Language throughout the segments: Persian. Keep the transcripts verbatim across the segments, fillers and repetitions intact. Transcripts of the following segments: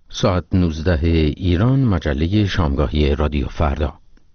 ساعت نوزده ایران، مجله شامگاهی رادیو فردا.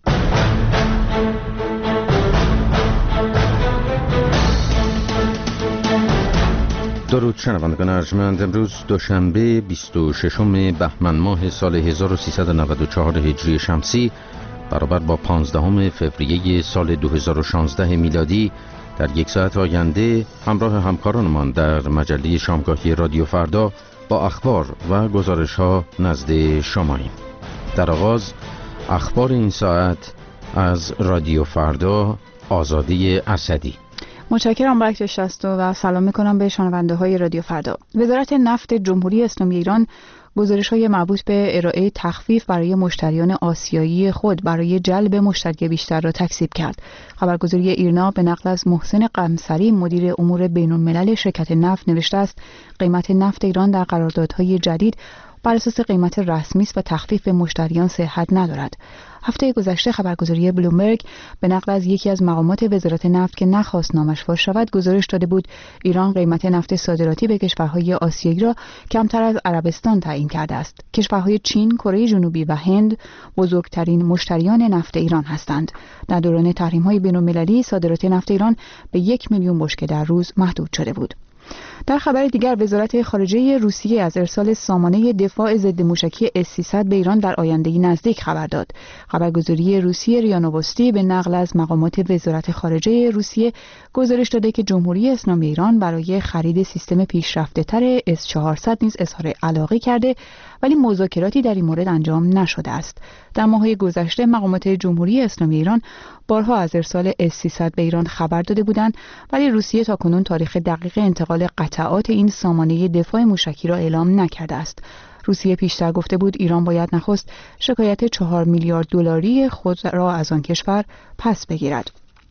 درود شنوندگان ارجمند. امروز دوشنبه بیست و ششم بهمن ماه سال هزار و سیصد و نود و چهار هجری شمسی برابر با پانزدهم فوریه سال دو هزار و شانزده میلادی در یک ساعت آینده همراه همکارانمان در مجله شامگاهی رادیو فردا با اخبار و گزارش ها نزد شماییم. در آغاز اخبار این ساعت از رادیو فردا. آزاده اسدی. متشکرم برکت شصتو و سلام میکنم به شنونده های رادیو فردا. وزارت نفت جمهوری اسلامی ایران گزارش های مربوط به ارائه تخفیف برای مشتریان آسیایی خود برای جلب مشتری بیشتر را تکذیب کرد. خبرگزاری ایرنا به نقل از محسن قمصری مدیر امور بین الملل شرکت نفت نوشته است قیمت نفت ایران در قراردادهای جدید بر اساس قیمت رسمی است و تخفیف به مشتریان صحت ندارد. هفته گذشته خبرگزاری بلومبرگ به نقل از یکی از مقامات وزارت نفت که نخواست نامش فاش شود گزارش داده بود ایران قیمت نفت صادراتی به کشورهای آسیایی را کمتر از عربستان تعیین کرده است. کشورهای چین، کره جنوبی و هند بزرگترین مشتریان نفت ایران هستند. در دوران تحریم‌های بین‌المللی صادرات نفت ایران به یک میلیون بشکه در روز محدود شده بود. در خبر دیگر وزارت خارجه روسیه از ارسال سامانه دفاع ضد موشکی اس سیصد به ایران در آینده نزدیک خبر داد. خبرگزاری روسیه ریا نووستی به نقل از مقامات وزارت خارجه روسیه گزارش داده که جمهوری اسلامی ایران برای خرید سیستم پیشرفته‌تر اس چهارصد نیز اظهار علاقه کرده ولی مذاکراتی در این مورد انجام نشده است. در ماه‌های گذشته مقامات جمهوری اسلامی ایران بارها از ارسال اس سیصد به ایران خبر داده بودند ولی روسیه تاکنون تاریخ دقیق انتقال قطعات این سامانه دفاع موشکی را اعلام نکرده است. روسیه پیشتر گفته بود ایران باید نخست شکایت چهار میلیارد دلاری خود را از آن کشور پس بگیرد.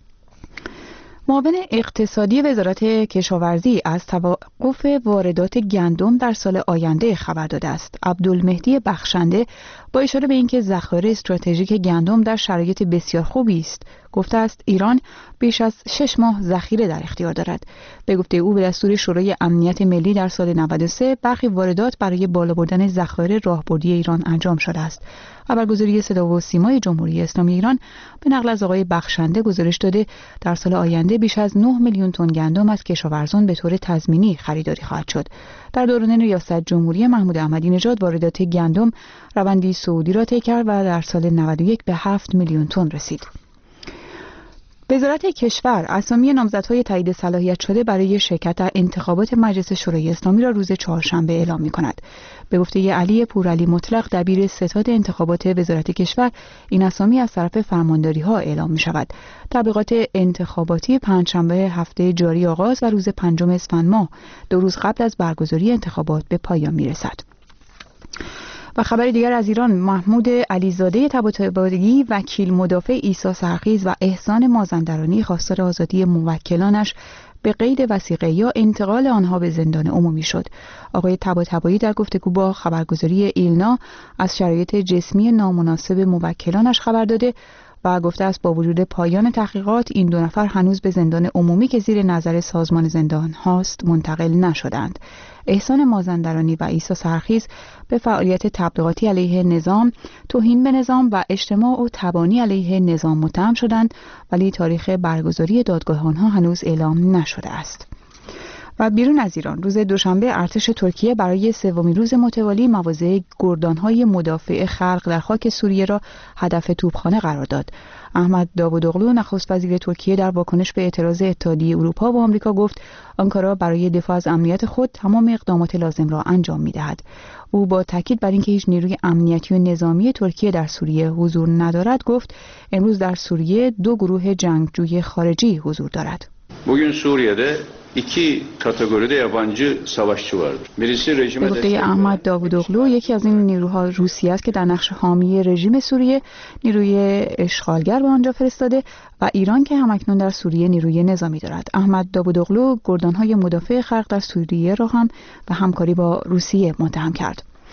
معاون اقتصادی وزارت کشاورزی از توقف واردات گندم در سال آینده خبر داده است. عبدالمهدی بخشنده با اشاره به اینکه ذخایر استراتژیک گندم در شرایط بسیار خوبی است گفته است ایران بیش از شش ماه ذخیره در اختیار دارد. به گفته او به دستور شورای امنیت ملی در سال نود و سه برخی واردات برای بالا بردن ذخایر راهبردی ایران انجام شده است. خبرگزاری صدا و سیمای جمهوری اسلامی ایران به نقل از آقای بخشنده گزارش داده در سال آینده بیش از نه میلیون تن گندم از کشاورزان به طور تضمینی خریداری خواهد شد. در دوران ریاست جمهوری محمود احمدی نژاد واردات گندم روندی صعودی را طی کرد و در سال نود و یک به هفت میلیون تن رسید. وزارت کشور اسامی نامزدهای تایید صلاحیت شده برای شرکت در انتخابات مجلس شورای اسلامی را روز چهارشنبه اعلام می‌کند. به گفته علی پورعلی مطلق دبیر ستاد انتخابات وزارت کشور این اسامی از طرف فرمانداری‌ها اعلام می‌شود. تبلیغات انتخاباتی پنجشنبه هفته جاری آغاز و روز پنجم اسفند ماه دو روز قبل از برگزاری انتخابات به پایان می‌رسد. و خبر دیگر از ایران محمود علیزاده طباطبایی وکیل مدافع عیسی سرخیز و احسان مازندرانی خواستار آزادی موکلانش به قید وثیقه یا انتقال آنها به زندان عمومی شد. آقای طباطبایی در گفتگو با خبرگزاری ایلنا از شرایط جسمی نامناسب موکلانش خبر داده و گفته است با وجود پایان تحقیقات این دو نفر هنوز به زندان عمومی که زیر نظر سازمان زندان هاست منتقل نشدند. احسان مازندرانی و عیسی سرخیز به فعالیت تبلیغاتی علیه نظام، توهین به نظام و اجتماع و تبانی علیه نظام متهم شدند ولی تاریخ برگزاری دادگاه آنها هنوز اعلام نشده است. و بیرون از ایران روز دوشنبه ارتش ترکیه برای سومین روز متوالی مواضع گردان‌های مدافع خلق در خاک سوریه را هدف توپخانه قرار داد. احمد داوودوغلو نخست وزیر ترکیه در واکنش به اعتراض اتحادیه اروپا و آمریکا گفت آنکارا برای دفاع از امنیت خود تمام اقدامات لازم را انجام می‌دهد. او با تاکید بر اینکه هیچ نیروی امنیتی و نظامی ترکیه در سوریه حضور ندارد گفت امروز در سوریه دو گروه جنگجوی خارجی حضور دارد. Bugün Suriye'de iki kategoride yabancı savaşçı vardır. Birisi rejime destek احمد داوودوغلو یکی از این نیروها روسیه است که در نقش حامی رژیم سوریه نیروی اشغالگر به آنجا فرستاده و ایران که همکنون در سوریه نیروی نظامی دارد. احمد داوودوغلو گردان‌های مدافع خلق در سوریه را هم و همکاری با روسیه متهم کرد.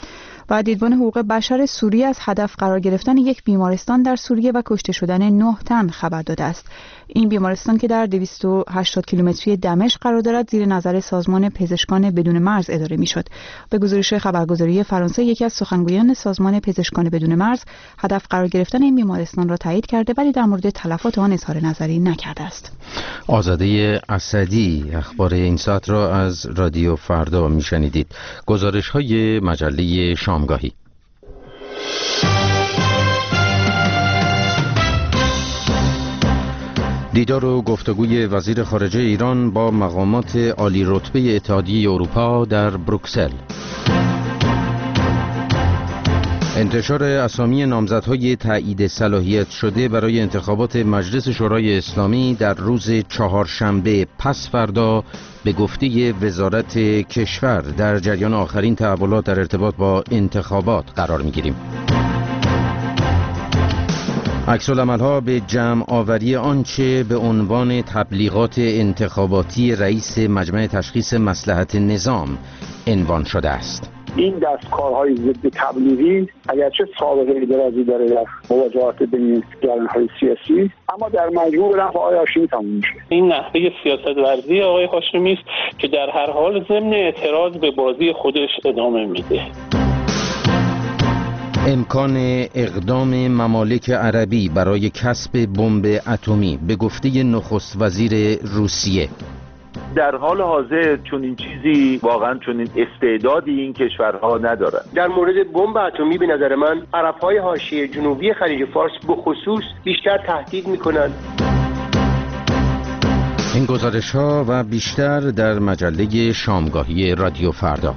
و دیدبان حقوق بشر سوریه از هدف قرار گرفتن یک بیمارستان در سوریه و کشته شدن نه تن خبر داده است. این بیمارستان که در دویست و هشتاد کیلومتری دمشق قرار دارد زیر نظر سازمان پزشکان بدون مرز اداره میشد. به گزارش خبرگزاری فرانسه، یکی از سخنگویان سازمان پزشکان بدون مرز هدف قرار گرفتن این بیمارستان را تایید کرده ولی در مورد تلفات آن اظهار نظری نکرده است. آزاده اسدی اخبار این ساعت را از رادیو فردا میشنیدید. گزارش های مجله شامگاهی. دیدار و گفتگوی وزیر خارجه ایران با مقامات عالی رتبه اتحادیه اروپا در بروکسل. انتشار اسامی نامزدهای تایید صلاحیت شده برای انتخابات مجلس شورای اسلامی در روز چهارشنبه پس فردا به گفته وزارت کشور در جریان آخرین تحولات در ارتباط با انتخابات قرار می‌گیریم. عکس‌العمل‌ها به جمع آوری آنچه به عنوان تبلیغات انتخاباتی رئیس مجمع تشخیص مصلحت نظام عنوان شده است. این دستکارهای ضد تبلیغی اگرچه سابقه درازی داره در مواجهات بین گرانهای سیاسی، اما در مجموع به نفع آقای هاشمی تموم میشه. این نحوه سیاست ورزی آقای هاشمی است که در هر حال ضمن اعتراض به بازی خودش ادامه میده. امکان اقدام ممالک عربی برای کسب بمب اتمی به گفته نخست وزیر روسیه. در حال حاضر چون این چیزی واقعا چون این استعدادی این کشورها ندارن. در مورد بمب اتمی به نظر من عرب‌های حاشیه جنوبی خلیج فارس به خصوص بیشتر تهدید میکنن. این گزارش ها و بیشتر در مجله شامگاهی رادیو فردا.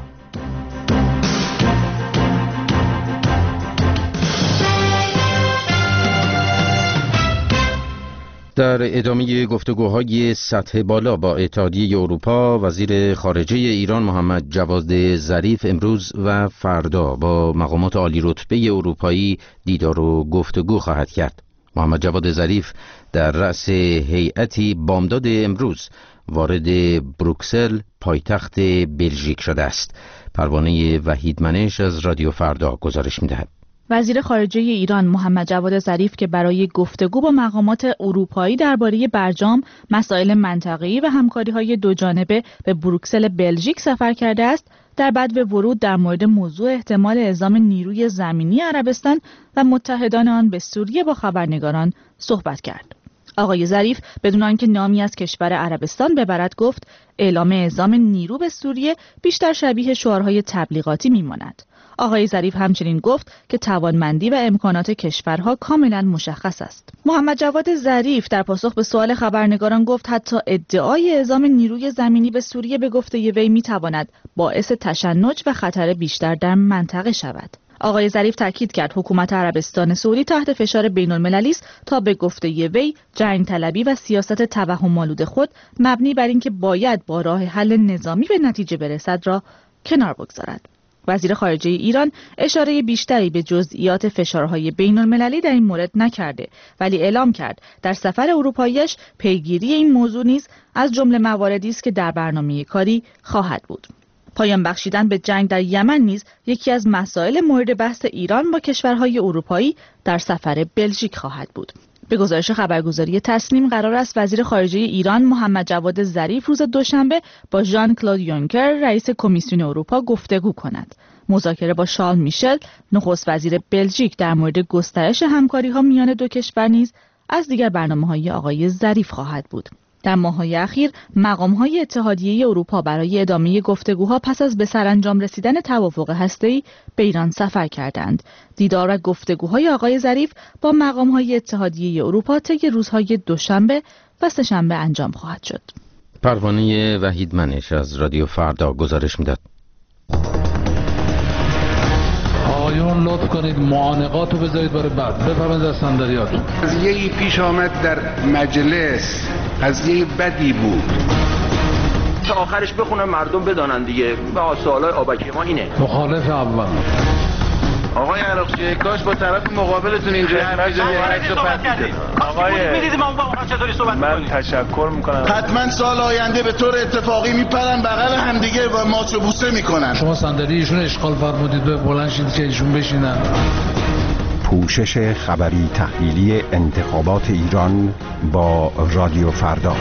در ادامه گفتگوهای سطح بالا با اتحادیه اروپا، وزیر خارجه ایران محمد جواد ظریف امروز و فردا با مقامات عالی رتبه اروپایی دیدار و گفتگو خواهد کرد. محمد جواد ظریف در رأس هیئتی بامداد امروز وارد بروکسل پایتخت بلژیک شده است. پروانه وحیدمنش از رادیو فردا گزارش می‌دهد. وزیر خارجه ایران محمد جواد ظریف که برای گفتگو با مقامات اروپایی درباره برجام، مسائل منطقه‌ای و همکاری‌های دوجانبه به بروکسل بلژیک سفر کرده است، در بدو ورود در مورد موضوع احتمال اعزام نیروی زمینی عربستان و متحدان آن به سوریه با خبرنگاران صحبت کرد. آقای ظریف بدون آنکه نامی از کشور عربستان ببرد گفت اعلام اعزام نیرو به سوریه بیشتر شبیه شعارهای تبلیغاتی می‌ماند. آقای ظریف همچنین گفت که توانمندی و امکانات کشورها کاملا مشخص است. محمد جواد ظریف در پاسخ به سوال خبرنگاران گفت حتی ادعای اعزام نیروی زمینی به سوریه به گفته وی میتواند باعث تشنج و خطر بیشتر در منطقه شود. آقای ظریف تاکید کرد حکومت عربستان سعودی تحت فشار بین‌المللی است تا به گفته وی جنگ طلبی و سیاست توهم‌آلود خود مبنی بر اینکه باید با راه حل نظامی به نتیجه برسد را کنار بگذارد. وزیر خارجه ایران اشاره بیشتری به جزئیات فشارهای بین‌المللی در این مورد نکرده، ولی اعلام کرد در سفر اروپایی‌اش پیگیری این موضوع نیز از جمله مواردی است که در برنامه کاری خواهد بود. پایان بخشیدن به جنگ در یمن نیز یکی از مسائل مورد بحث ایران با کشورهای اروپایی در سفر بلژیک خواهد بود. به گزارش خبرگزاری تسنیم قرار است وزیر خارجه ایران محمد جواد ظریف روز دوشنبه با ژان کلود یونکر رئیس کمیسیون اروپا گفتگو کند. مذاکره با شارل میشل نخست وزیر بلژیک در مورد گسترش همکاری‌ها میان دو کشور نیز از دیگر برنامه‌های آقای ظریف خواهد بود. در ماه‌های اخیر مقام‌های اتحادیه اروپا برای ادامه گفتگوها پس از به سرانجام رسیدن توافق هسته‌ای به ایران سفر کردند. دیدار و گفتگوهای آقای ظریف با مقام‌های اتحادیه اروپا طی روزهای دوشنبه و سه‌شنبه انجام خواهد شد. پروانه وحیدمنش از رادیو فردا گزارش میداد. آقایون لطف کنید معانقات رو بذارید برای بعد. بفرمایید از صندلیاتون. قضیه‌ای پیش آمد در مجلس، قضیه بدی بود. تا آخرش بخونم مردم بدانن دیگه. با سوالای آبکی ما اینه. مخالف اول. آقای عراقچی کاش با طرف مقابلتون اینجا حرف بزنید. آقای می‌دیدیم ما با هم چطوری صحبت من می‌کنیم. تشکر میکنم. حتما سال آینده به طور اتفاقی میپرن بغل همدیگه و ماچ و بوسه میکنن. شما صندلی ایشون اشغال فرمودید به بلند شید که ایشون بشینن. پوشش خبری تحلیلی انتخابات ایران با رادیو فردا.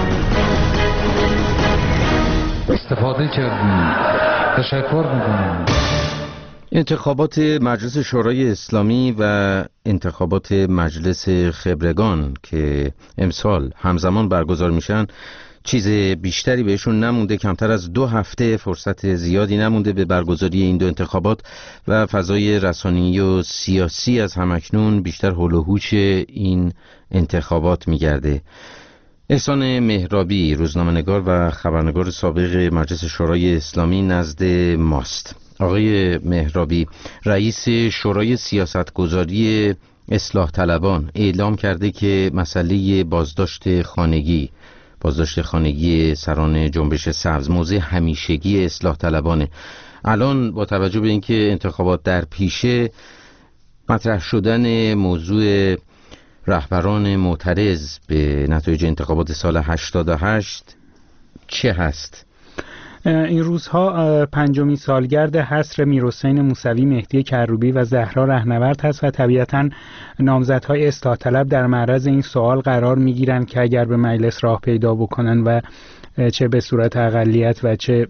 استفاده کردیم. تشکر میکنم. انتخابات مجلس شورای اسلامی و انتخابات مجلس خبرگان که امسال همزمان برگزار میشن چیز بیشتری بهشون نمونده. کمتر از دو هفته فرصت زیادی نمونده به برگزاری این دو انتخابات و فضای رسانه‌ای و سیاسی از همکنون بیشتر هول و هوش این انتخابات میگرده. احسان مهرابی، روزنامه‌نگار و خبرنگار سابق مجلس شورای اسلامی نزد ماست. آقای مهرابی، رئیس شورای سیاستگذاری اصلاح طلبان اعلام کرده که مسئله بازداشت خانگی بازداشت خانگی سران جنبش سبز موضوع همیشگی اصلاح طلبانه. الان با توجه به اینکه انتخابات در پیشه، مطرح شدن موضوع رهبران معترض به نتایج انتخابات سال هشتاد و هشت چه هست؟ این روزها پنجمین سالگرد حصر میرحسین موسوی، مهدی کروبی و زهرا رهنورد هست و طبیعتاً نامزدهای اصلاح طلب در معرض این سوال قرار میگیرند که اگر به مجلس راه پیدا بکنن و چه به صورت اقلیت و چه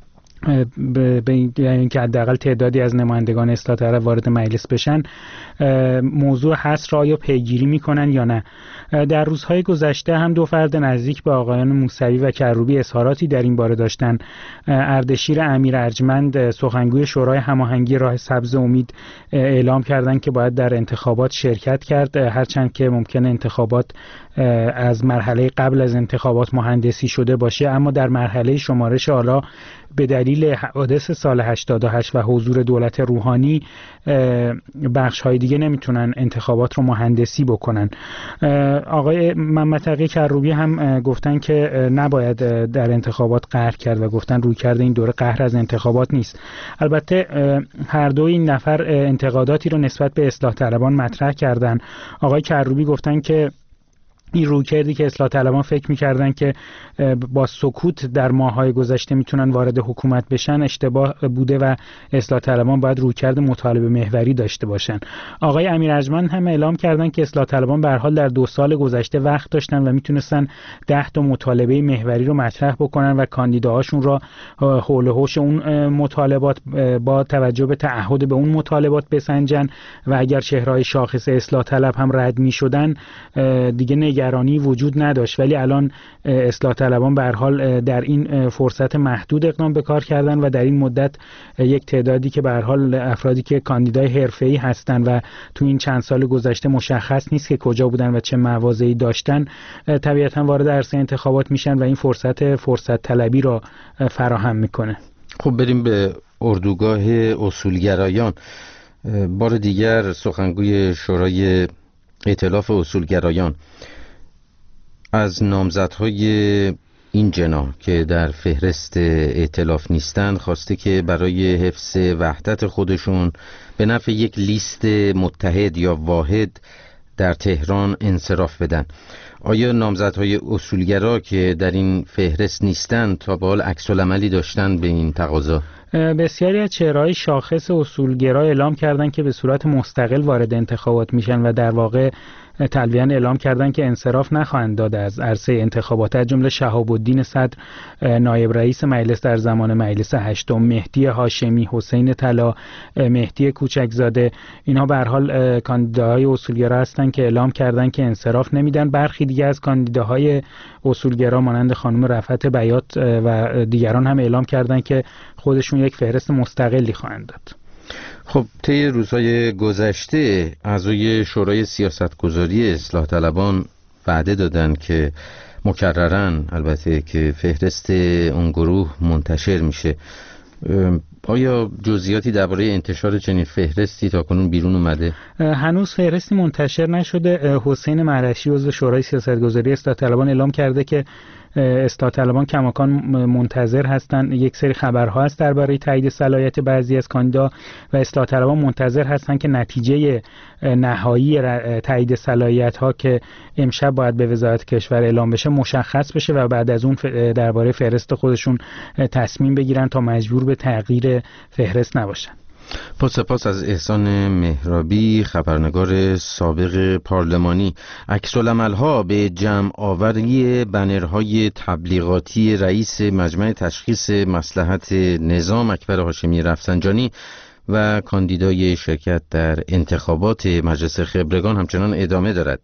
به اینکه حداقل تعدادی از نمایندگان اصلاح طلب وارد مجلس بشن، موضوع حصر را آیا پیگیری میکنن یا نه. در روزهای گذشته هم دو فرد نزدیک به آقایان موسوی و کروبی اظهاراتی در این باره داشتن. اردشیر امیر ارجمند، سخنگوی شورای هماهنگی راه سبز امید، اعلام کردند که باید در انتخابات شرکت کرد، هرچند که ممکنه انتخابات از مرحله قبل از انتخابات مهندسی شده باشه، اما در مرحله شمارش آلا به دلیل حوادث سال هشتاد و هشت و حضور دولت روحانی بخش‌های دیگه نمیتونن انتخابات رو مهندسی بکنن. آقای محمد تقی کروبی هم گفتن که نباید در انتخابات قهر کرد و گفتن رویکرد این دوره قهر از انتخابات نیست. البته هر دو این نفر انتقاداتی رو نسبت به اصلاح طلبان مطرح کردن. آقای کروبی گفتن که این رویکردی که اصلاح طلبان فکر می‌کردن که با سکوت در ماه‌های گذشته میتونن وارد حکومت بشن اشتباه بوده و اصلاح طلبان باید رویکرد مطالبه محوری داشته باشن. آقای امیر ارجمند هم اعلام کردن که اصلاح طلبان به هر حال در دو سال گذشته وقت داشتن و میتونستن ده تا مطالبه محوری رو مطرح بکنن و کاندیداهاشون را حول و حوش اون مطالبات با توجه به تعهد به اون مطالبات بسنجن و اگر چهره‌های شاخص اصلاح طلب هم رد می‌شدن دیگه نگرانی وجود نداشت. ولی الان اصلاح طلبان به هر حال در این فرصت محدود اقدام به کار کردن و در این مدت یک تعدادی که به هر حال افرادی که کاندیدای حرفه‌ای هستن و تو این چند سال گذشته مشخص نیست که کجا بودن و چه مواضعی داشتن، طبیعتاً وارد عرصه انتخابات میشن و این فرصت فرصت طلبی را فراهم میکنه. خب بریم به اردوگاه اصولگرایان. بار دیگر سخنگوی شورای ائتلاف اصولگرایان از نامزدهای این جناح که در فهرست ائتلاف نیستند خواسته که برای حفظ وحدت خودشون به نفع یک لیست متحد یا واحد در تهران انصراف بدن. آیا نامزدهای اصولگرا که در این فهرست نیستند تا به حال عکس‌العملی داشتن به این تقاضا؟ بسیاری از چهره‌های شاخص اصولگرا اعلام کردند که به صورت مستقل وارد انتخابات میشن و در واقع تلویحاً اعلام کردند که انصراف نخواهند داد از عرصه انتخابات، از جمله شهاب الدین صدر، نایب رئیس مجلس در زمان مجلس هشتم، مهدی هاشمی، حسین طلا، مهدی کوچکزاده. اینها به هر حال کاندیداهای اصولگرا هستند که اعلام کردند که انصراف نمیدن. برخی دیگه از کاندیداهای اصولگرا مانند خانم رفعت بیات و دیگران هم اعلام کردند که خودشون یک فهرست مستقلی خواهند داد. خب طی روزهای گذشته اعضای شورای سیاستگذاری اصلاح طلبان وعده دادن که مکرراً البته که فهرست اون گروه منتشر میشه. آیا جزئیاتی درباره انتشار چنین فهرستی تاکنون بیرون اومده؟ هنوز فهرستی منتشر نشده. حسین معرشی عضو شورای سیاستگذاری اصلاح طلبان اعلام کرده که اصلاح طلبان کماکان منتظر هستند. یک سری خبرها هست درباره تایید صلاحیت بعضی از کاندیدا و اصلاح طلبان منتظر هستند که نتیجه نهایی تایید صلاحیت ها که امشب باید به وزارت کشور اعلام بشه مشخص بشه و بعد از اون درباره فهرست خودشون تصمیم بگیرن تا مجبور به تغییر فهرست نباشن. با سپاس از احسان مهرابی، خبرنگار سابق پارلمانی. عکس‌العمل‌ها به جمع آوری بنرهای تبلیغاتی رئیس مجمع تشخیص مصلحت نظام اکبر هاشمی رفسنجانی و کاندیدای شرکت در انتخابات مجلس خبرگان همچنان ادامه دارد.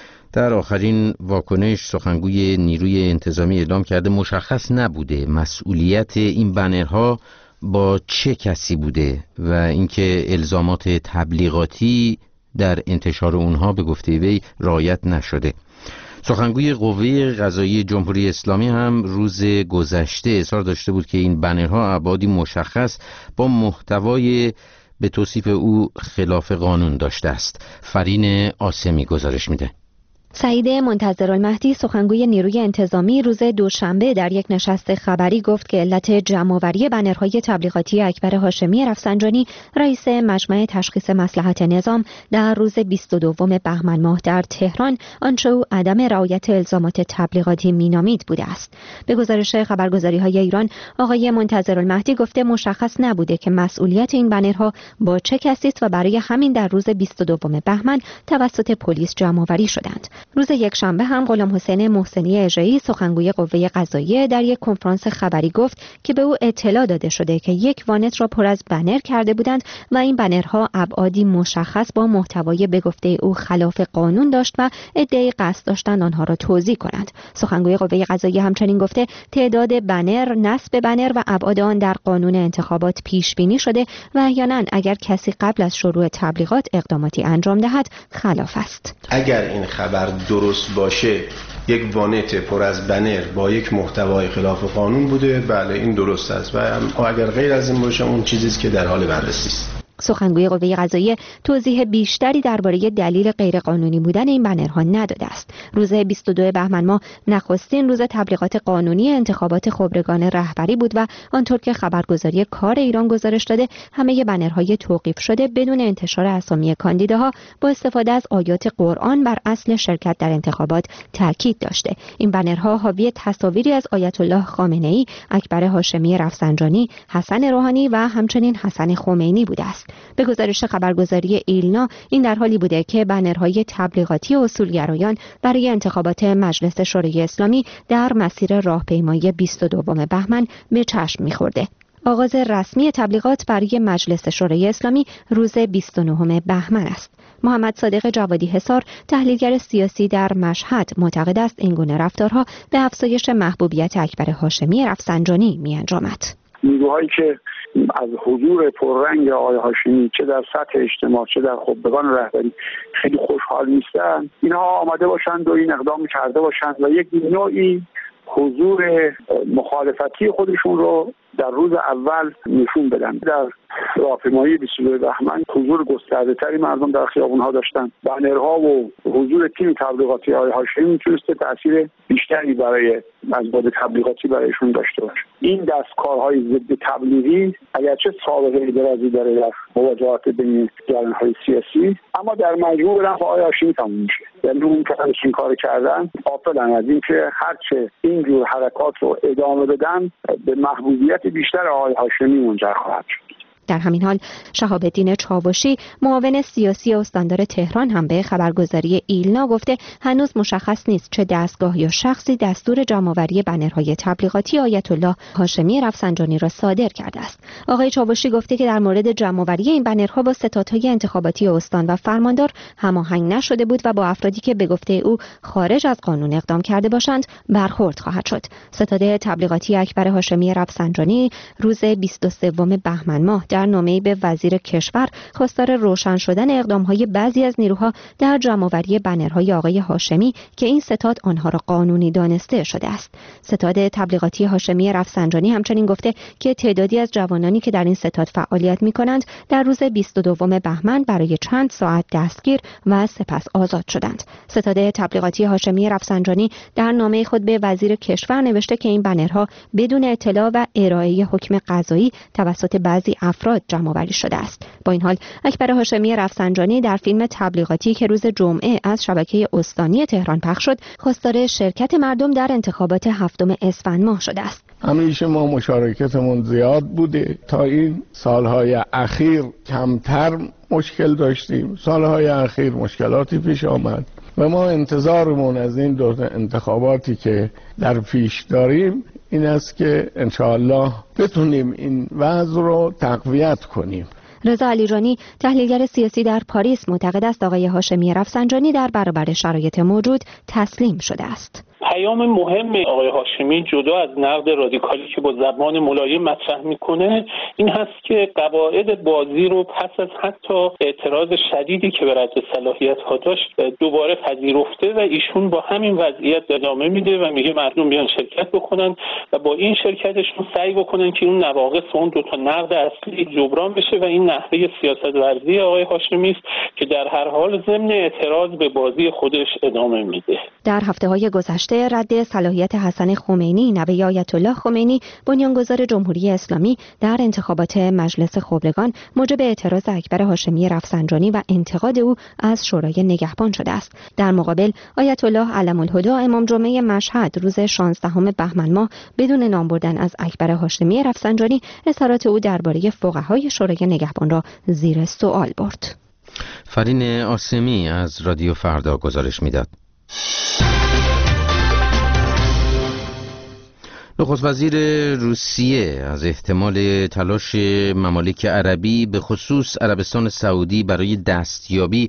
در آخرین واکنش سخنگوی نیروی انتظامی اعلام کرده مشخص نبوده مسئولیت این بنرها با چه کسی بوده و اینکه الزامات تبلیغاتی در انتشار اونها به گفته وی رعایت نشده. سخنگوی قوه قضاییه جمهوری اسلامی هم روز گذشته اصرار داشته بود که این بنرها ابعادی مشخص با محتوای به توصیف او خلاف قانون داشته است. فرین آسمی گزارش میده. سعید منتظرالمهدی سخنگوی نیروی انتظامی روز دوشنبه در یک نشست خبری گفت که علت جمع‌آوری بنرهای تبلیغاتی اکبر هاشمی رفسنجانی رئیس مجمع تشخیص مصلحت نظام در روز بیست و دوم بهمن ماه در تهران آنچه او عدم رعایت الزامات تبلیغاتی مینامید بوده است. به گزارش خبرگزاری‌های ایران آقای منتظرالمهدی گفته مشخص نبوده که مسئولیت این بنرها با چه کسی است و برای همین در روز بیست و دوم بهمن توسط پلیس جمع‌آوری شدند. روز یکشنبه هم غلام حسین محسنی اژه‌ای سخنگوی قوه قضاییه در یک کنفرانس خبری گفت که به او اطلاع داده شده که یک وانت را پر از بنر کرده بودند و این بنرها ابعادی مشخص با محتوای به گفته او خلاف قانون داشت و ادعای قصد داشتند آنها را توزیع کنند. سخنگوی قوه قضاییه همچنین گفته تعداد بنر، نصب بنر و ابعاد آن در قانون انتخابات پیش بینی شده و احیانا اگر کسی قبل از شروع تبلیغات اقداماتی انجام دهد خلاف است. اگر این خبر درست باشه یک وانت پر از بنر با یک محتوای خلاف قانون بوده، بله این درست است و اگر غیر از این باشه اون چیزی که در حال بررسی است. سخنگوی قوه قضاییه توضیح بیشتری درباره دلیل غیرقانونی بودن این بنرها نداده است. روز بیست و دوم بهمن ماه نخستین روز تبلیغات قانونی انتخابات خبرگان رهبری بود و آنطور که خبرگزاری کار ایران گزارش داده همه بنرهای توقیف شده بدون انتشار اسامی کاندیداها با استفاده از آیات قرآن بر اصل شرکت در انتخابات تاکید داشته. این بنرها حاوی تصاویری از آیت الله خامنه‌ای، اکبر هاشمی رفسنجانی، حسن روحانی و همچنین حسن خمینی بوده است. به گزارش خبرگزاری ایلنا این در حالی بوده که بنرهای تبلیغاتی اصولگرایان برای انتخابات مجلس شورای اسلامی در مسیر راهپیمایی بیست و دوم بهمن به چشم می‌خورده. آغاز رسمی تبلیغات برای مجلس شورای اسلامی روز بیست و نهم بهمن است. محمد صادق جوادی حصار تحلیلگر سیاسی در مشهد معتقد است این گونه رفتارها به افزایش محبوبیت اکبر هاشمی رفسنجانی می‌انجامد. نیروهایی که از حضور پررنگ آقای هاشمی چه در سطح اجتماع چه در خبرگان رهبری خیلی خوشحال نیستن، اینها آمده باشند و این اقدام کرده باشند و یک نوعی حضور مخالفتی خودشون رو در روز اول نشون بدن. در راهپیمایی بیست و دوم بهمن حضور گسترده‌تری مردم در خیابون‌ها داشتن. بنرها و حضور تیم تبلیغاتی آقای هاشمی میتونست تاثیر بیشتری برای ازباد تبلیغاتی برایشون داشته باشه. این دستکارهای ضد تبلیغی اگرچه سابقه درازی داره در مواجهات بین جریان‌های سیاسی، اما در مجموع به نفع آقای هاشمی تموم میشه. یعنی اون که این کار کردن غافلن از اینکه هرچه اینجور حرکات رو ادامه بدن به محبوبیت بیشتر آقای هاشمی منجر خواهد شد. در همین حال شهاب الدین چاوشی معاون سیاسی استاندار تهران هم به خبرگزاری ایلنا گفته هنوز مشخص نیست چه دستگاه یا شخصی دستور جمع‌آوری بنرهای تبلیغاتی آیت الله هاشمی رفسنجانی را صادر کرده است. آقای چاوشی گفته که در مورد جمع‌آوری این بنرها با ستادهای انتخاباتی استان و فرماندار هماهنگ نشده بود و با افرادی که به گفته او خارج از قانون اقدام کرده باشند برخورد خواهد شد. ستاد تبلیغاتی اکبر هاشمی رفسنجانی روز بیست و سوم بهمن ماه در نامه‌ای به وزیر کشور خواستار روشن شدن اقدام‌های بعضی از نیروها در جمع‌آوری بنرهای آقای هاشمی که این ستاد آنها را قانونی دانسته شده است. ستاد تبلیغاتی هاشمی رفسنجانی همچنین گفته که تعدادی از جوانانی که در این ستاد فعالیت می‌کنند در روز بیست و دوم بهمن برای چند ساعت دستگیر و سپس آزاد شدند. ستاد تبلیغاتی هاشمی رفسنجانی در نامه خود به وزیر کشور نوشته که این بنرها بدون اطلاع و ارائه حکم قضایی توسط بعضی افراد جمع‌آوری شده است. با این حال اکبر هاشمی رفسنجانی در فیلم تبلیغاتی که روز جمعه از شبکه استانی تهران پخش شد، خواستار شرکت مردم در انتخابات هفتم اسفند ماه شده است. همیشه ما مشارکتمون زیاد بوده، تا این سالهای اخیر کمتر مشکل داشتیم. سالهای اخیر مشکلاتی پیش آمد و ما انتظارمون از این دو انتخاباتی که در پیش داریم این است که انشاءالله بتونیم این وضع رو تقویت کنیم. رضا علیجانی تحلیلگر سیاسی در پاریس معتقد است آقای هاشمی رفسنجانی در برابر شرایط موجود تسلیم شده است. پیام مهم آقای هاشمی جدا از نقد رادیکالی که با زبان ملایم مطرح میکنه این هست که قواعد بازی رو پس از حتی اعتراض شدیدی که به رد صلاحیت ها داشت دوباره پذیرفته و ایشون با همین وضعیت ادامه میده و میگه مردم بیان شرکت بکنن و با این شرکتشون سعی بکنن که اون نواقص اون دو تا نقد اصلی جبران بشه و این نحوه سیاست ورزی آقای هاشمی است که در هر حال ضمن اعتراض به بازی خودش ادامه میده. در هفته‌های گذشته رد صلاحیت حسن خمینی نوه آیت الله خمینی بنیانگذار جمهوری اسلامی در انتخابات مجلس خبرگان موجب اعتراض اکبر هاشمی رفسنجانی و انتقاد او از شورای نگهبان شده است. در مقابل آیت الله علم الهدی امام جمعه مشهد روز شانزدهم بهمن ماه بدون نام بردن از اکبر هاشمی رفسنجانی اظهارات او درباره فقهای شورای نگهبان را زیر سوال برد. فرین آسمی از رادیو فردا گزارش میداد. نخست وزیر روسیه از احتمال تلاش ممالک عربی به خصوص عربستان سعودی برای دستیابی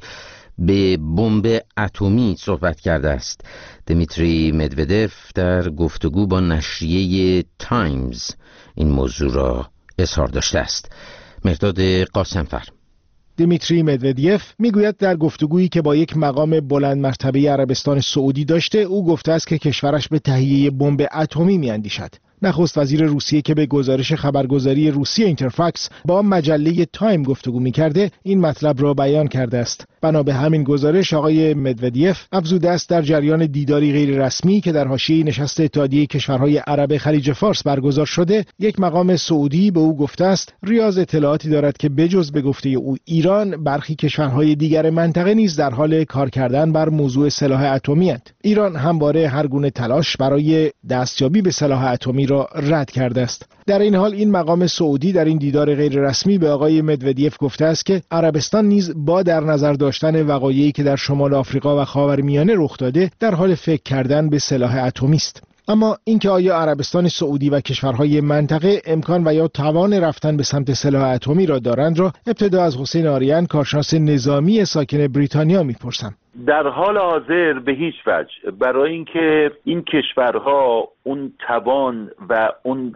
به بمب اتمی صحبت کرده است. دمیتری مدودف در گفتگو با نشریه تایمز این موضوع را اظهار داشته است. مرداد قاسمفر. دمیتری مدودیف میگوید در گفتگویی که با یک مقام بلند مرتبه عربستان سعودی داشته، او گفته است که کشورش به تهیه بمب اتمی میاندیشد. نخست وزیر روسیه که به گزارش خبرگزاری روسیه اینترفاکس با مجله تایم گفتگو می‌کرده این مطلب را بیان کرده است. بنا به همین گزارش آقای مدودیف افزوده است در جریان دیداری غیر رسمی که در حاشیه نشست اتحادیه کشورهای عرب خلیج فارس برگزار شده، یک مقام سعودی به او گفته است ریاض اطلاعاتی دارد که بجز به گفته او ایران، برخی کشورهای دیگر منطقه نیز در حال کار کردن بر موضوع سلاح اتمی اند. ایران همواره هر گونه تلاش برای دستیابی به سلاح اتمی را رد کرده است. در این حال این مقام سعودی در این دیدار غیر رسمی به آقای مدودیف گفته است که عربستان نیز با در نظر داشتن وقایعی که در شمال آفریقا و خاورمیانه رخ داده در حال فکر کردن به سلاح اتمی است. اما اینکه آیا عربستان سعودی و کشورهای منطقه امکان و یا توان رفتن به سمت سلاح اتمی را دارند را ابتدا از حسین آریان کارشناس نظامی ساکن بریتانیا میپرسم. در حال حاضر به هیچ وجه، برای اینکه این کشورها اون توان و اون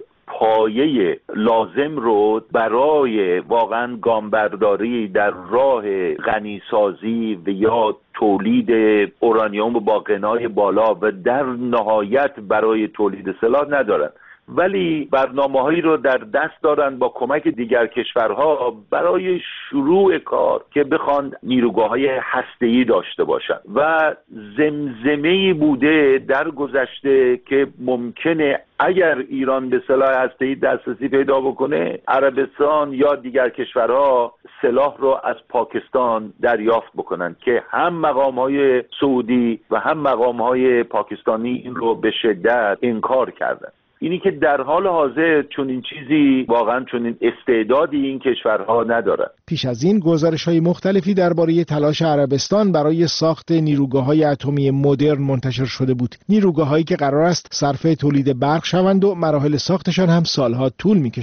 پایه لازم رو برای واقعا گامبرداری در راه غنیسازی و یا تولید اورانیوم با غنای بالا و در نهایت برای تولید سلاح ندارن، ولی برنامه‌هایی رو در دست دارن با کمک دیگر کشورها برای شروع کار که بخوان نیروگاه‌های هسته‌ای داشته باشن و زمزمه‌ای بوده در گذشته که ممکنه اگر ایران به سلاح هسته‌ای دسترسی پیدا بکنه، عربستان یا دیگر کشورها سلاح رو از پاکستان دریافت بکنن که هم مقام‌های سعودی و هم مقام‌های پاکستانی این رو به شدت انکار کردن. اینی که در حال حاضر چون این چیزی واقعا چون این استعدادی این کشورها ندارن. پیش از این گزارش‌های مختلفی درباره تلاش عربستان برای ساخت نیروگاه‌های اتمی مدرن منتشر شده بود. نیروگاه‌هایی که قرار است صرف تولید برق شوند و مراحل ساختشان هم سالها طول می‌کشد.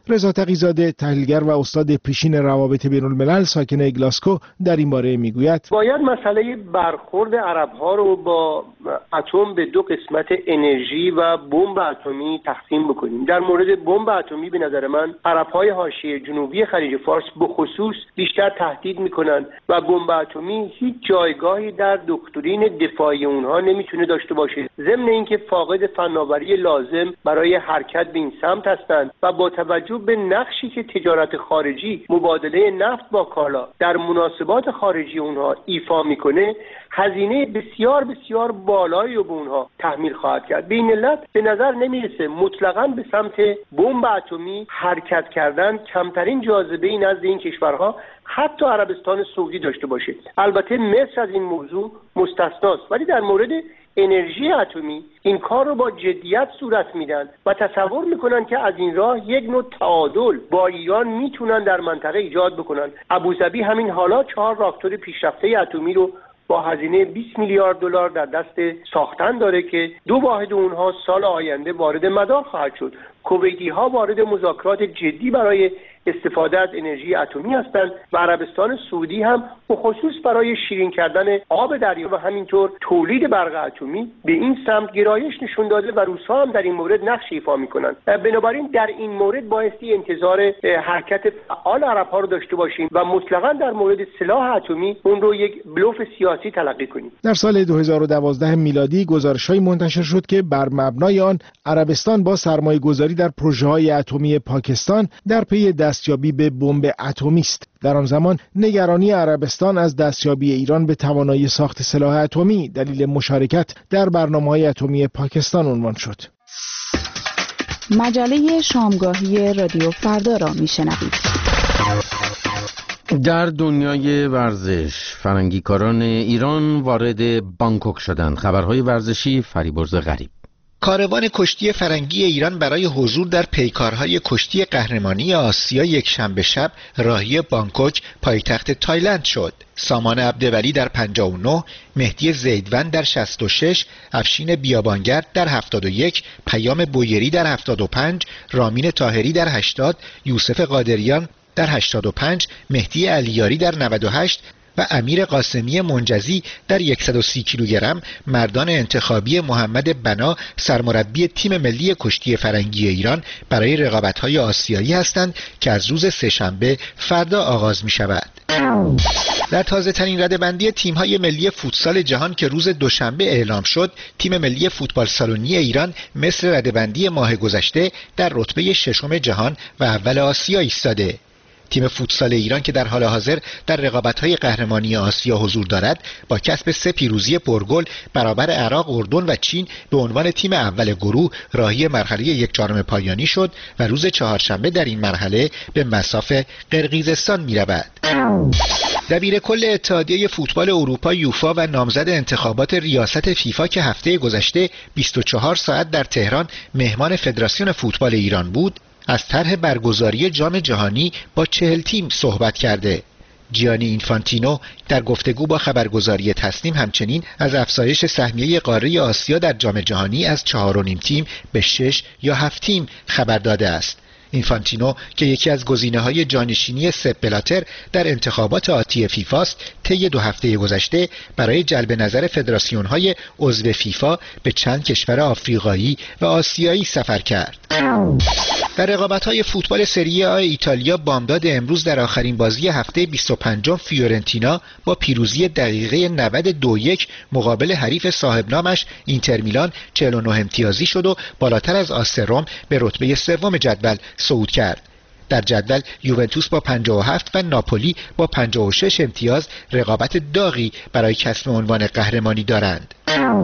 رضا تقی‌زاده تحلیلگر و استاد پیشین روابط بین‌الملل ساکن گلاسکو در این باره میگوید باید مسئله برخورد عرب‌ها رو با اتم به دو قسمت انرژی و بمب اتمی تقسیم بکنیم. در مورد بمب اتمی به نظر من عرب‌های حاشیه جنوبی خلیج فارس به خصوص بیشتر تهدید میکنن و بمب اتمی هیچ جایگاهی در دکترین دفاعی اونها نمیتونه داشته باشه، ضمن اینکه فاقد فناوری لازم برای حرکت به این سمت هستند و با توجه به نقشی که تجارت خارجی، مبادله نفت با کالا در مناسبات خارجی اونها ایفا میکنه، هزینه بسیار بسیار بالایی رو به اونها تحمیل خواهد کرد. به این علت به نظر نمیرسه مطلقاً به سمت بمب اتمی حرکت کردن کمترین جاذبه‌ای نزد این کشورها حتی عربستان سعودی داشته باشه. البته مصر از این موضوع مستثناست، ولی در مورد انرژی اتمی این کار رو با جدیت صورت میدن و تصور میکنن که از این راه یک نوع تعادل با ایران میتونن در منطقه ایجاد بکنن. ابوظبی همین حالا چهار راکتور پیشرفته اتمی رو با هزینه بیست میلیارد دلار در دست ساختن داره که دو واحد اونها سال آینده وارد مدار خواهد شد. کویتی ها وارد مذاکرات جدی برای استفاده از انرژی اتمی هستند و عربستان سعودی هم به خصوص برای شیرین کردن آب دریا و همینطور تولید برق اتمی به این سمت گرایش نشون داده و روس‌ها هم در این مورد نقش ایفا می‌کنند. بنابراین در این مورد بایستی انتظار حرکت فعال عرب‌ها رو داشته باشیم و مطلقاً در مورد سلاح اتمی اون رو یک بلوف سیاسی تلقی کنیم. در سال دو هزار و دوازده میلادی گزارش‌هایی منتشر شد که بر مبنای آن عربستان با سرمایه‌گذاری در پروژه‌های اتمی پاکستان در پی دستیابی به بمب اتمی است. در آن زمان نگرانی عربستان از دستیابی ایران به توانایی ساخت سلاح اتمی دلیل مشارکت در برنامه‌های اتمی پاکستان عنوان شد. مجله شامگاهی رادیو فردا را میشنوید. در دنیای ورزش فرنگیکاران ایران وارد بانکوک شدند. خبرهای ورزشی فریبرز غریب. کاروان کشتی فرنگی ایران برای حضور در پیکارهای کشتی قهرمانی آسیا یک شنبه شب راهی بانکوک پایتخت تایلند شد. سامان عبدولی در پنجاه و نه، مهدی زیدون در شصت و شش، افشین بیابانگرد در هفتاد و یک، پیام بویری در هفتاد و پنج، رامین طاهری در هشتاد، یوسف قادریان در هشتاد و پنج، مهدی علیاری در نود و هشت و امیر قاسمی منجزی در صد و سی کیلوگرم مردان انتخابی محمد بنا سرمربی تیم ملی کشتی فرنگی ایران برای رقابت‌های آسیایی هستند که از روز سه‌شنبه فردا آغاز می‌شود. در تازه ترین رده‌بندی تیم‌های ملی فوتسال جهان که روز دوشنبه اعلام شد، تیم ملی فوتبال سالنی ایران مثل رده‌بندی ماه گذشته در رتبه ششم جهان و اول آسیا ایستاده. تیم فوتسال ایران که در حال حاضر در رقابت‌های قهرمانی آسیا حضور دارد با کسب سه پیروزی پرگل برابر عراق، اردن و چین به عنوان تیم اول گروه راهی مرحله یک چهارم پایانی شد و روز چهارشنبه در این مرحله به مصاف قرقیزستان می‌رود. دبیر کل اتحادیه فوتبال اروپا یوفا و نامزد انتخابات ریاست فیفا که هفته گذشته بیست و چهار ساعت در تهران مهمان فدراسیون فوتبال ایران بود، از طرح برگزاری جام جهانی با چهل تیم صحبت کرده. جیانی اینفانتینو در گفتگو با خبرگزاری تصنیم همچنین از افزایش سهمیه قاره آسیا در جام جهانی از چهار و نیم تیم به شش یا هفت تیم خبر داده است. اینفانتینو که یکی از گزینه‌های جانشینی سپ بلاتر در انتخابات آتی فیفاست، طی دو هفته گذشته برای جلب نظر فدراسیون‌های عضو فیفا به چند کشور آفریقایی و آسیایی سفر کرد. در رقابت‌های فوتبال سری آ ایتالیا بامداد امروز در آخرین بازی هفته بیست و پنجم فیورنتینا با پیروزی دقیقه نود دو یک مقابل حریف صاحب نامش اینتر میلان چهل و نه امتیازی شد و بالاتر از آس روم به رتبه سوم جدول صعود کرد. در جدول یوونتوس با پنجاه و هفت و ناپولی با پنجاه و شش امتیاز رقابت داغی برای کسب عنوان قهرمانی دارند.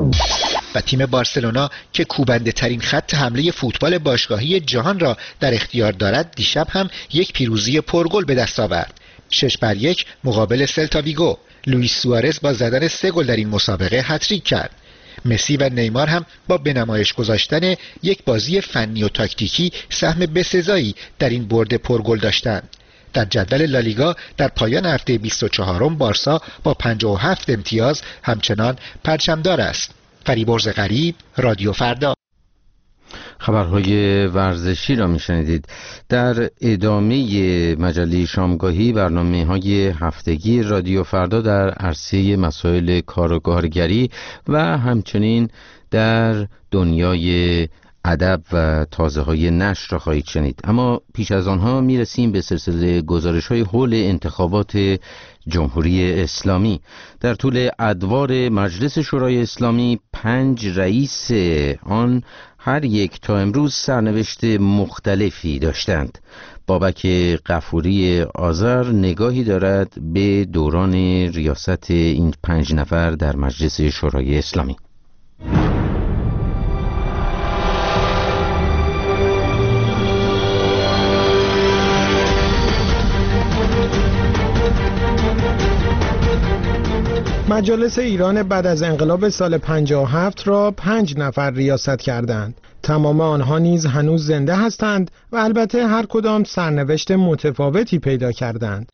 و تیم بارسلونا که کوبنده ترین خط حمله فوتبال باشگاهی جهان را در اختیار دارد دیشب هم یک پیروزی پرگل به دست آورد. شش بر یک مقابل سلتا ویگو. لوئیس سوارز با زدن سه گل در این مسابقه هتریک کرد. مسی و نیمار هم با به نمایش گذاشتن یک بازی فنی و تاکتیکی سهم بسزایی در این برد پرگل داشتند. در جدول لالیگا در پایان هفته بیست و چهارم بارسا با پنجاه و هفت امتیاز همچنان پرچمدار است. فریبرز غریب، رادیو فردا. خبرهای ورزشی را میشنیدید. در ادامه مجله شامگاهی برنامه های هفتگی رادیو فردا در عرصه مسائل کار و کارگری و همچنین در دنیای ادب و تازه های نشر را خواهید شنید. اما پیش از آنها میرسیم به سلسله گزارش های حول انتخابات جمهوری اسلامی. در طول ادوار مجلس شورای اسلامی پنج رئیس آن هر یک تا امروز سرنوشت مختلفی داشتند. بابک غفوری آذر نگاهی دارد به دوران ریاست این پنج نفر در مجلس شورای اسلامی. مجالس ایران بعد از انقلاب سال پنجاه و هفت را پنج نفر ریاست کردند. تمام آنها نیز هنوز زنده هستند و البته هر کدام سرنوشت متفاوتی پیدا کردند.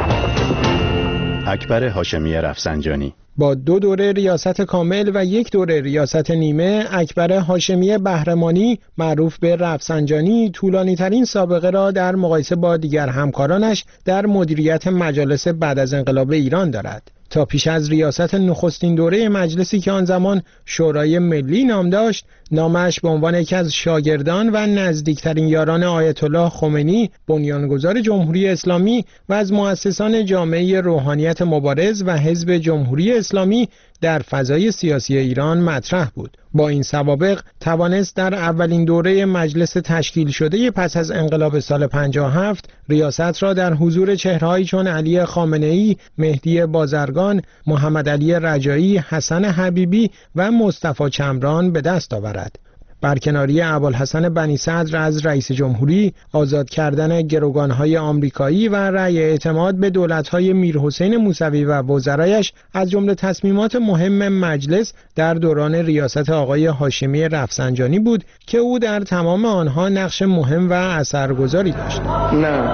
اکبر هاشمی رفسنجانی با دو دوره ریاست کامل و یک دوره ریاست نیمه، اکبر هاشمی بهرمانی معروف به رفسنجانی طولانی ترین سابقه را در مقایسه با دیگر همکارانش در مدیریت مجالس بعد از انقلاب ایران دارد. تا پیش از ریاست نخستین دوره مجلسی که آن زمان شورای ملی نام داشت، نامش به عنوان یکی از شاگردان و نزدیکترین یاران آیت الله خمینی بنیانگذار جمهوری اسلامی و از مؤسسان جامعه روحانیت مبارز و حزب جمهوری اسلامی در فضای سیاسی ایران مطرح بود. با این سوابق توانست در اولین دوره مجلس تشکیل شده پس از انقلاب سال پنجاه و هفت ریاست را در حضور چهرهایی چون علی خامنه‌ای، مهدی بازرگان، محمد علی رجایی، حسن حبیبی و مصطفی چمران به دست آورد. برکناری ابوالحسن بنی صدر از رئیس جمهوری، آزاد کردن گروگانهای آمریکایی و رأی اعتماد به دولت‌های میرحسین موسوی و وزرایش از جمله تصمیمات مهم مجلس در دوران ریاست آقای هاشمی رفسنجانی بود که او در تمام آنها نقش مهم و اثرگذاری داشت. نه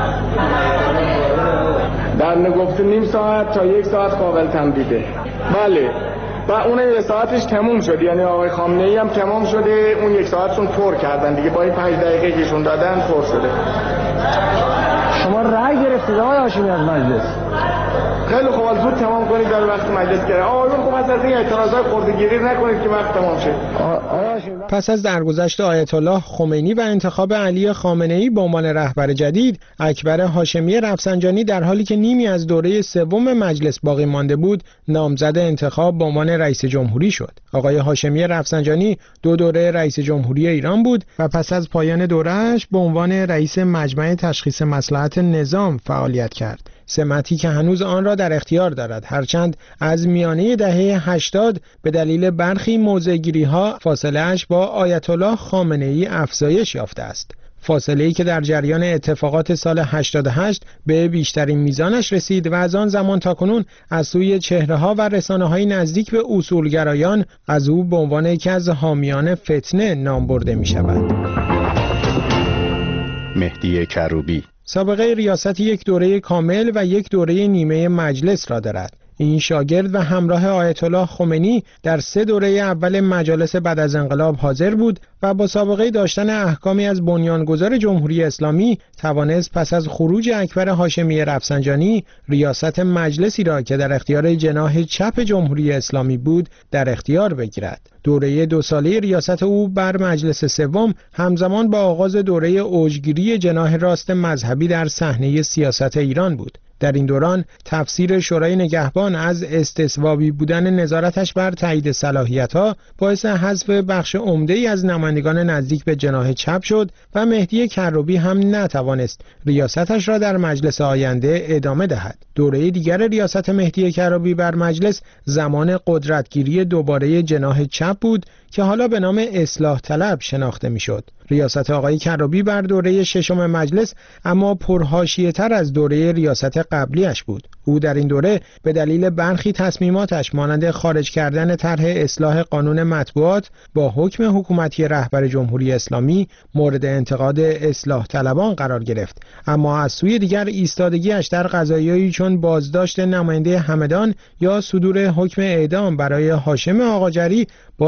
در نگفته نیم ساعت تا یک ساعت قابل تمدیده. بله و اون یک ساعتش تموم شد، یعنی آقای خامنه‌ای هم تمام شده، اون یک ساعتشون پر کردن دیگه، با این پنج دقیقه کهشون دادن پر شده. شما رأی گرفتید آقای هاشمی از مجلس؟ خیلی خوب، زود تمام کنید در وقت مجلس گره. آقایون خوب از این اعتراضات خردگیری نکنید که وقت تمام شه. پس از درگذشت آیت الله خمینی و انتخاب علی خامنه‌ای به عنوان رهبر جدید، اکبر هاشمی رفسنجانی در حالی که نیمی از دوره سوم مجلس باقی مانده بود، نامزد انتخاب به عنوان رئیس جمهوری شد. آقای هاشمی رفسنجانی دو دوره رئیس جمهوری ایران بود و پس از پایان دوره‌اش به عنوان رئیس مجمع تشخیص مصلحت نظام فعالیت کرد. سمتی که هنوز آن را در اختیار دارد، هرچند از میانه دهه هشتاد به دلیل برخی موضع‌گیری‌ها فاصله‌اش با آیت الله خامنه‌ای افزایش یافته است. فاصله‌ای که در جریان اتفاقات سال هشتاد و هشت به بیشترین میزانش رسید و از آن زمان تاکنون از سوی چهره‌ها و رسانه‌های نزدیک به اصولگرایان از او به عنوان یکی از حامیان فتنه نام برده می‌شود. مهدی کروبی سابقه ریاست یک دوره کامل و یک دوره نیمه مجلس را دارد. این شاگرد و همراه آیت الله خمینی در سه دوره اول مجالس بعد از انقلاب حاضر بود و با سابقه داشتن احکامی از بنیانگذار جمهوری اسلامی توانست پس از خروج اکبر هاشمی رفسنجانی ریاست مجلسی را که در اختیار جناح چپ جمهوری اسلامی بود در اختیار بگیرد. دوره دو ساله ریاست او بر مجلس سوم همزمان با آغاز دوره اوجگیری جناح راست مذهبی در صحنه سیاست ایران بود. در این دوران تفسیر شورای نگهبان از استثوابی بودن نظارتش بر تایید صلاحیت‌ها باعث حذف بخش عمده‌ای از نمایندگان نزدیک به جناح چپ شد و مهدی کروبی هم نتوانست ریاستش را در مجلس آینده ادامه دهد. دوره دیگر ریاست مهدی کروبی بر مجلس زمان قدرتگیری دوباره جناح چپ بود که حالا به نام اصلاح طلب شناخته میشد. ریاست آقای کروبی بر دوره ششم مجلس اما پرحاشیه‌تر از دوره ریاست قبلیش بود. او در این دوره به دلیل برخی تصمیماتش مانند خارج کردن طرح اصلاح قانون مطبوعات با حکم حکومتی رهبر جمهوری اسلامی مورد انتقاد اصلاح طلبان قرار گرفت، اما از سوی دیگر ایستادگیش در قضایایی چون بازداشت نماینده همدان یا صدور حکم اعدام برای هاشم آقاجری با استقلال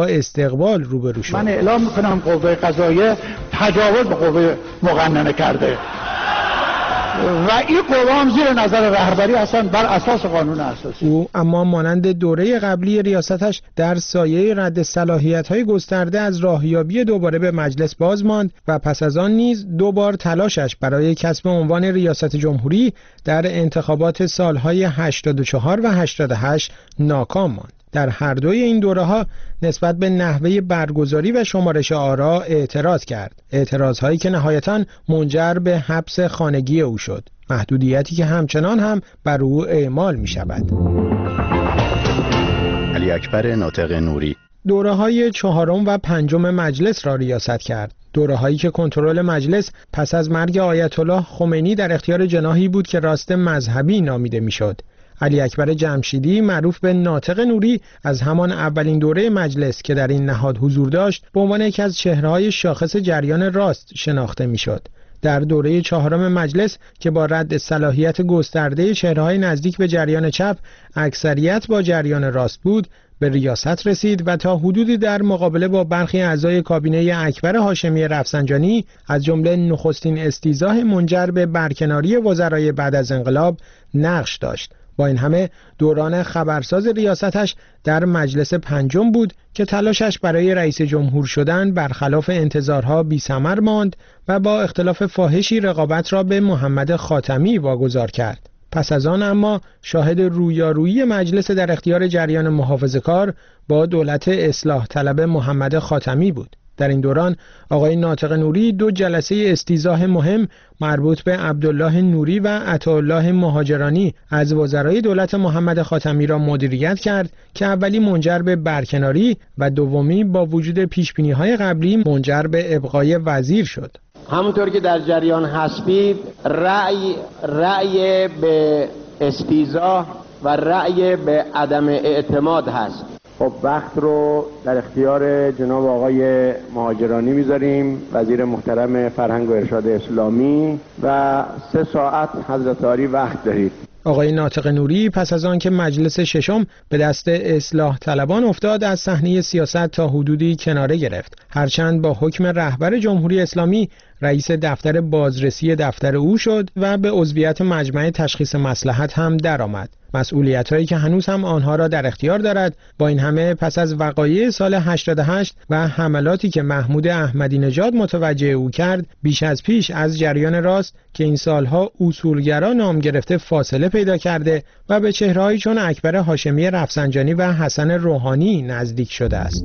استقبال روبرو شد. من اعلام میکنم قوه قضاییه تجاوز به قوه مقننه کرده و این قوه هم زیر نظر رهبری هستن بر اساس قانون اساسی. او اما مانند دوره قبلی ریاستش در سایه رد صلاحیت‌های گسترده از راهیابی دوباره به مجلس باز ماند و پس از آن نیز دو بار تلاشش برای کسب عنوان ریاست جمهوری در انتخابات سالهای هشتاد و چهار و هشتاد و هشت ناکام ماند. در هر دوی این دوره‌ها نسبت به نحوه برگزاری و شمارش آرا اعتراض کرد. اعتراضهایی که نهایتاً منجر به حبس خانگی او شد. محدودیتی که همچنان هم بر او اعمال می شود. علی اکبر ناطق نوری دوره‌های چهارم و پنجم مجلس را ریاست کرد. دوره‌هایی که کنترل مجلس پس از مرگ آیت الله خمینی در اختیار جناحی بود که راست مذهبی نامیده می‌شد. علی اکبر جمشیدی معروف به ناطق نوری از همان اولین دوره مجلس که در این نهاد حضور داشت به عنوان یکی از چهره‌های شاخص جریان راست شناخته می‌شد. در دوره چهارم مجلس که با رد صلاحیت گسترده چهره‌های نزدیک به جریان چپ اکثریت با جریان راست بود، به ریاست رسید و تا حدودی در مقابله با برخی اعضای کابینه اکبر هاشمی رفسنجانی از جمله نخستین استیضاح منجر به برکناری وزرای بعد از انقلاب نقش داشت. با این همه دوران خبرساز ریاستش در مجلس پنجم بود که تلاشش برای رئیس جمهور شدن برخلاف انتظارها بی‌ثمر ماند و با اختلاف فاحشی رقابت را به محمد خاتمی واگذار کرد. پس از آن اما شاهد رویارویی مجلس در اختیار جریان محافظه‌کار با دولت اصلاح طلب محمد خاتمی بود. در این دوران آقای ناطق نوری دو جلسه استیضاح مهم مربوط به عبدالله نوری و عطاالله مهاجرانی از وزرای دولت محمد خاتمی را مدیریت کرد که اولی منجر به برکناری و دومی با وجود پیشبینی‌های قبلی منجر به ابقای وزیر شد. همونطور که در جریان هستید رأی رأی به استیضاح و رأی به عدم اعتماد هست. خب وقت رو در اختیار جناب آقای مهاجرانی میذاریم، وزیر محترم فرهنگ و ارشاد اسلامی، و سه ساعت حضرت عالی وقت دارید. آقای ناطق نوری پس از آن که مجلس ششم به دست اصلاح طلبان افتاد از صحنه سیاست تا حدودی کناره گرفت، هرچند با حکم رهبر جمهوری اسلامی رئیس دفتر بازرسی دفتر او شد و به عضویت مجمع تشخیص مصلحت هم درآمد. مسئولیت‌هایی که هنوز هم آنها را در اختیار دارد. با این همه پس از وقایع سال هشتاد و هشت و حملاتی که محمود احمدی نژاد متوجه او کرد، بیش از پیش از جریان راست که این سالها اصولگرا نام گرفته فاصله پیدا کرده و به چهره‌هایی چون اکبر هاشمی رفسنجانی و حسن روحانی نزدیک شده است.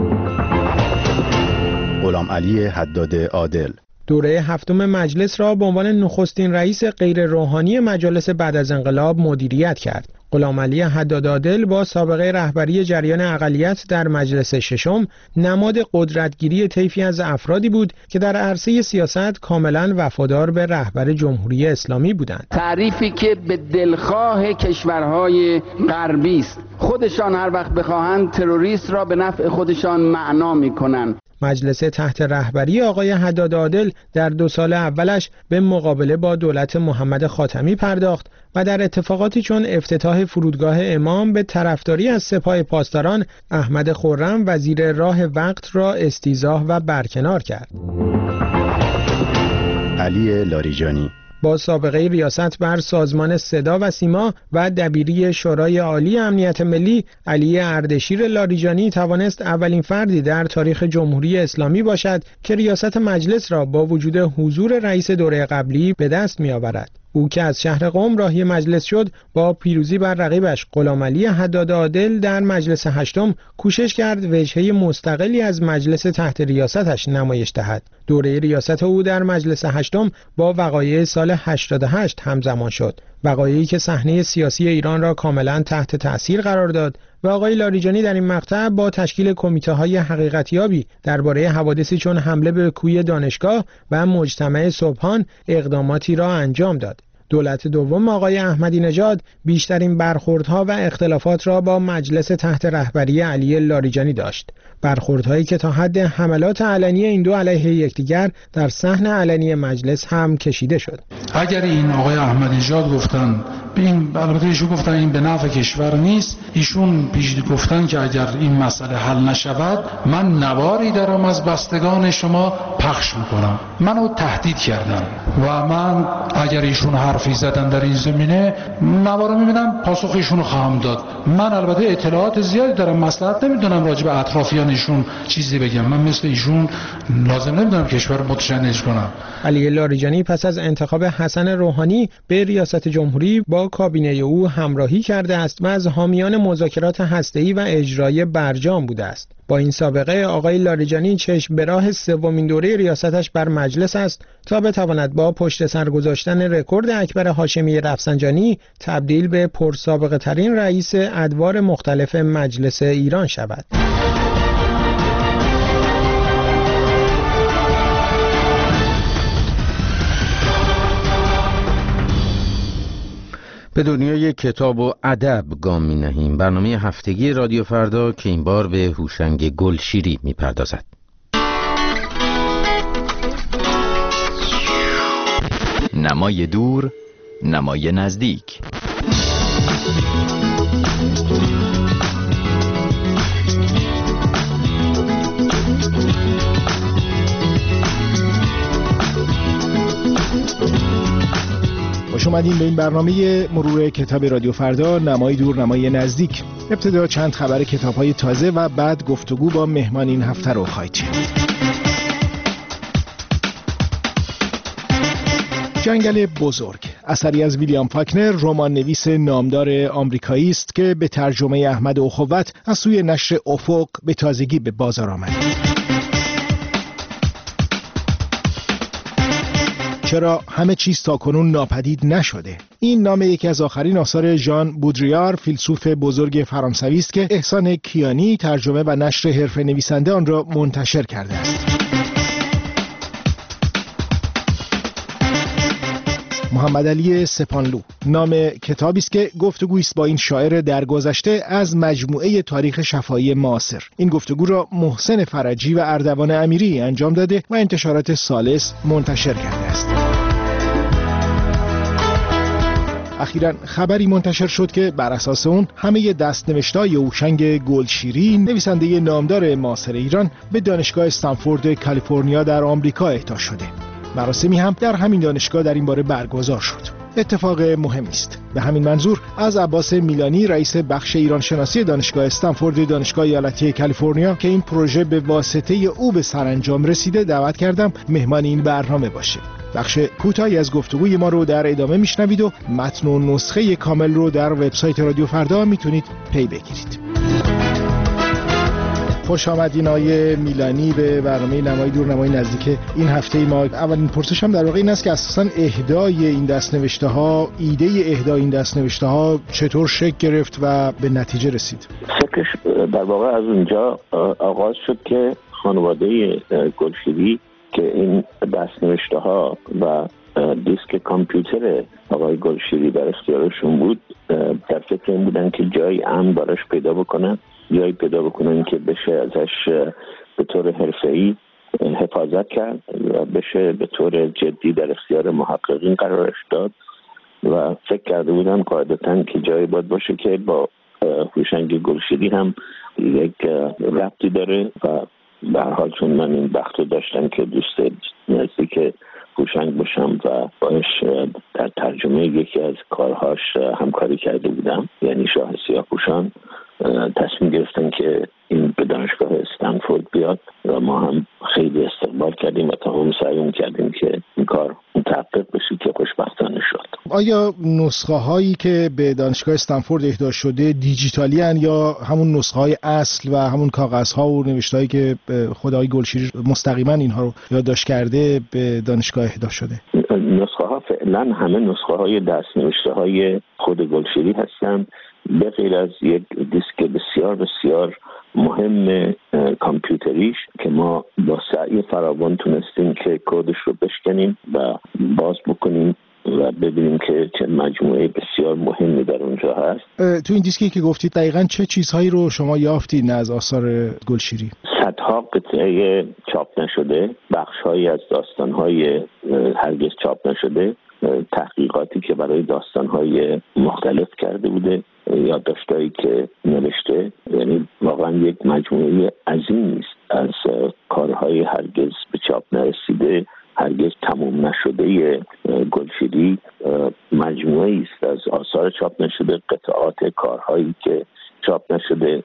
غلام علی حداد عادل دوره هفتم مجلس را به عنوان نخستین رئیس غیر روحانی مجالس بعد از انقلاب مدیریت کرد. غلام علی حداد عادل با سابقه رهبری جریان اقلیت در مجلس ششم نماد قدرتگیری طیفی از افرادی بود که در عرصه سیاست کاملا وفادار به رهبر جمهوری اسلامی بودند. تعریفی که به دلخواه کشورهای غربی است. خودشان هر وقت بخواهند تروریست را به نفع خودشان معنا می‌کنند. مجلس تحت رهبری آقای حداد عادل در دو سال اولش به مقابله با دولت محمد خاتمی پرداخت و در اتفاقاتی چون افتتاح فرودگاه امام به طرفداری از سپاه پاسداران احمد خرم وزیر راه وقت را استیضاح و برکنار کرد. علی لاریجانی با سابقه ریاست بر سازمان صدا و سیما و دبیری شورای عالی امنیت ملی، علی اردشیر لاریجانی توانست اولین فردی در تاریخ جمهوری اسلامی باشد که ریاست مجلس را با وجود حضور رئیس دوره قبلی به دست می‌آورد. او که از شهر قم راهی مجلس شد، با پیروزی بر رقیبش غلام علی حداد عادل در مجلس هشتم کوشش کرد وجهه مستقلی از مجلس تحت ریاستش نمایش دهد. دوره ریاست او در مجلس هشتم با وقایع سال هشتاد و هشت همزمان شد، وقایعی که صحنه سیاسی ایران را کاملا تحت تأثیر قرار داد و آقای لاریجانی در این مقطع با تشکیل کمیته‌های حقیقتیابی درباره حوادثی چون حمله به کوی دانشگاه و مجتمع صبحان اقداماتی را انجام داد. دولت دوم آقای احمدی نژاد بیشترین برخوردها و اختلافات را با مجلس تحت رهبری علی لاریجانی داشت. برخوردهایی که تا حد حملات علنی این دو علیه یکدیگر در صحن علنی مجلس هم کشیده شد. اگر این آقای احمدی نژاد گفتن این البته ایشون گفتن این به نفع کشور نیست، ایشون پیش گفتن که اگر این مسئله حل نشود من نواری دارم از بستگان شما پخش میکنم. منو تهدید کردن و من اگر ایشون حرفی زدن در این زمینه نوارو میبینم پاسخ ایشونو خواهم داد. من البته اطلاعات زیادی دارم، مصلحت نمیدونم راجع به اطرافیان ایشون چیزی بگم. من مثل ایشون لازم نمیدونم کشور متشنج کنم. علی لاریجانی پس از انتخاب حسن روحانی به ریاست جمهوری با کابینه او همراهی کرده است و از حامیان مذاکرات هسته‌ای و اجرایی برجام بوده است. با این سابقه آقای لاریجانی چشم به راه سومین دوره ریاستش بر مجلس است تا بتواند با پشت سر گذاشتن رکورد اکبر هاشمی رفسنجانی تبدیل به پرسابقه ترین رئیس ادوار مختلف مجلس ایران شود. به دنیای کتاب و ادب گام می نهیم. برنامه هفتگی رادیو فردا که این بار به هوشنگ گلشیری می پردازد. نمای دور، نمای نزدیک. خوش اومدین به این برنامه مرور کتاب رادیو فردا، نمای دور نمای نزدیک. ابتدا چند خبر کتاب‌های تازه و بعد گفتگو با مهمان این هفته رو خواهید شنید. جنگل بزرگ اثری از ویلیام فاکنر، رمان نویس نامدار آمریکایی است که به ترجمه احمد اخوت از سوی نشر افق به تازگی به بازار آمد. چرا همه چیز تاکنون ناپدید نشده؟ این نام یکی از آخرین آثار ژان بودریار، فیلسوف بزرگ فرانسوی است که احسان کیانی ترجمه و نشر حرفه نویسنده آن را منتشر کرده است. محمد علی سپانلو نام کتابی است که گفتگویی است با این شاعر درگذشته از مجموعه تاریخ شفاهی معاصر. این گفتگو را محسن فرجی و اردوان امیری انجام داده و انتشارات ثالث منتشر کرده است. اخیراً خبری منتشر شد که بر اساس اون همه دست‌نوشته‌های هوشنگ گلشیری، نویسنده نامدار معاصر ایران، به دانشگاه استنفورد کالیفرنیا در آمریکا اهدا شده. مراسمی هم در همین دانشگاه در این باره برگزار شد. اتفاق مهمی است. به همین منظور از عباس میلانی، رئیس بخش ایران شناسی دانشگاه استنفورد دانشگاه ایالتی کالیفرنیا که این پروژه به واسطه او به سرانجام رسیده، دعوت کردم مهمان این برنامه باشه. بخش کوتاهی از گفتگوی ما رو در ادامه میشنوید و متن و نسخه کامل رو در وبسایت رادیو فردا میتونید پی بگیرید. خوش آمدین آقای میلانی به برنامه نمای دور نمای نزدیک این هفته ما. اولین پرسشم در واقع این است که اساساً اهدای این دست‌نوشته ها، ایده اهدای این دست‌نوشته ها چطور شکل گرفت و به نتیجه رسید؟ شکلش در واقع از اونجا آغاز شد که خانواده گلشیری که این دست‌نوشته ها و دیسک کامپیوتر آقای گلشیری در اختیارشون بود، در فکر این بودن که جای امن براش پیدا بکنن، جایی پیدا بکنن که بشه ازش به طور حرفه‌ای حفاظت کرد و بشه به طور جدی در اختیار محققین قرارش داد و فکر کرده بودن قاعدتاً که جایی باید باشه که با هوشنگ گلشیری هم یک ربطی داره و به هر حال چون من این بخت رو داشتم که دوست نزدیک هوشنگ باشم و باش در ترجمه یکی از کارهاش همکاری کرده بودم، یعنی شاه سیاه‌پوشان، تصمیم گرفتن که این به دانشگاه استنفورد بیاد و ما هم خیلی استقبال کردیم و تمام سعیمون کردیم که این کار متحقق بشه که خوشبختانه شد. آیا نسخه هایی که به دانشگاه استنفورد اهدا شده دیجیتالی هن یا همون نسخه های اصل و همون کاغذ ها و نوشته هایی که خود آقای گلشیری مستقیما اینها رو یادداشت کرده به دانشگاه اهدا شده؟ نسخه ها فعلا همه نسخه های دست نوشته های خود گلشیری هستند، به غیر از یک دیسک بسیار بسیار مهم کامپیوتریش که ما با سعی فراوان تونستیم که کدش رو بشکنیم و باز بکنیم و ببینیم که چه مجموعه بسیار مهمی در اونجا هست. تو این دیسکی که گفتید دقیقاً چه چیزهایی رو شما یافتید از آثار گلشیری؟ صدها قطعه چاپ نشده، بخش‌هایی از داستان‌های هرگز چاپ نشده، تحقیقاتی که برای داستان‌های مختلف کرده بوده، یادداشت‌هایی که نوشته. یعنی واقعاً یک مجموعه عظیمی است از کارهای هرگز به چاپ نرسیده، هرگز تموم نشده گلشیری. مجموعه‌ای است از آثار چاپ نشده، قطعات کارهایی که چاپ نشده،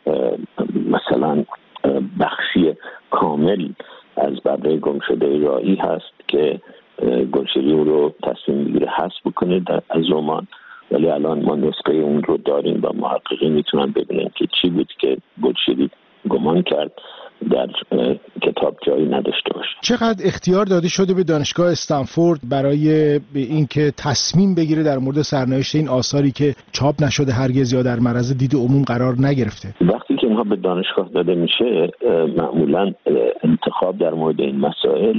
مثلا بخشی کامل از ببرای گم شده رائی هست که گلشیری اون رو تصمیم میگیره حذف بکنه در از رمان، ولی الان ما نسخه اون رو داریم و محققین میتونن ببینن که چی بود که گلشیری گمان کرد در کتاب جایی نداشته باشه. چقدر اختیار داده شده به دانشگاه استنفورد برای به اینکه تصمیم بگیره در مورد سرنوشت این آثاری که چاپ نشده هرگز یا در معرض دید عموم قرار نگرفته؟ وقتی که اینها به دانشگاه داده میشه معمولا انتخاب در مورد این مسائل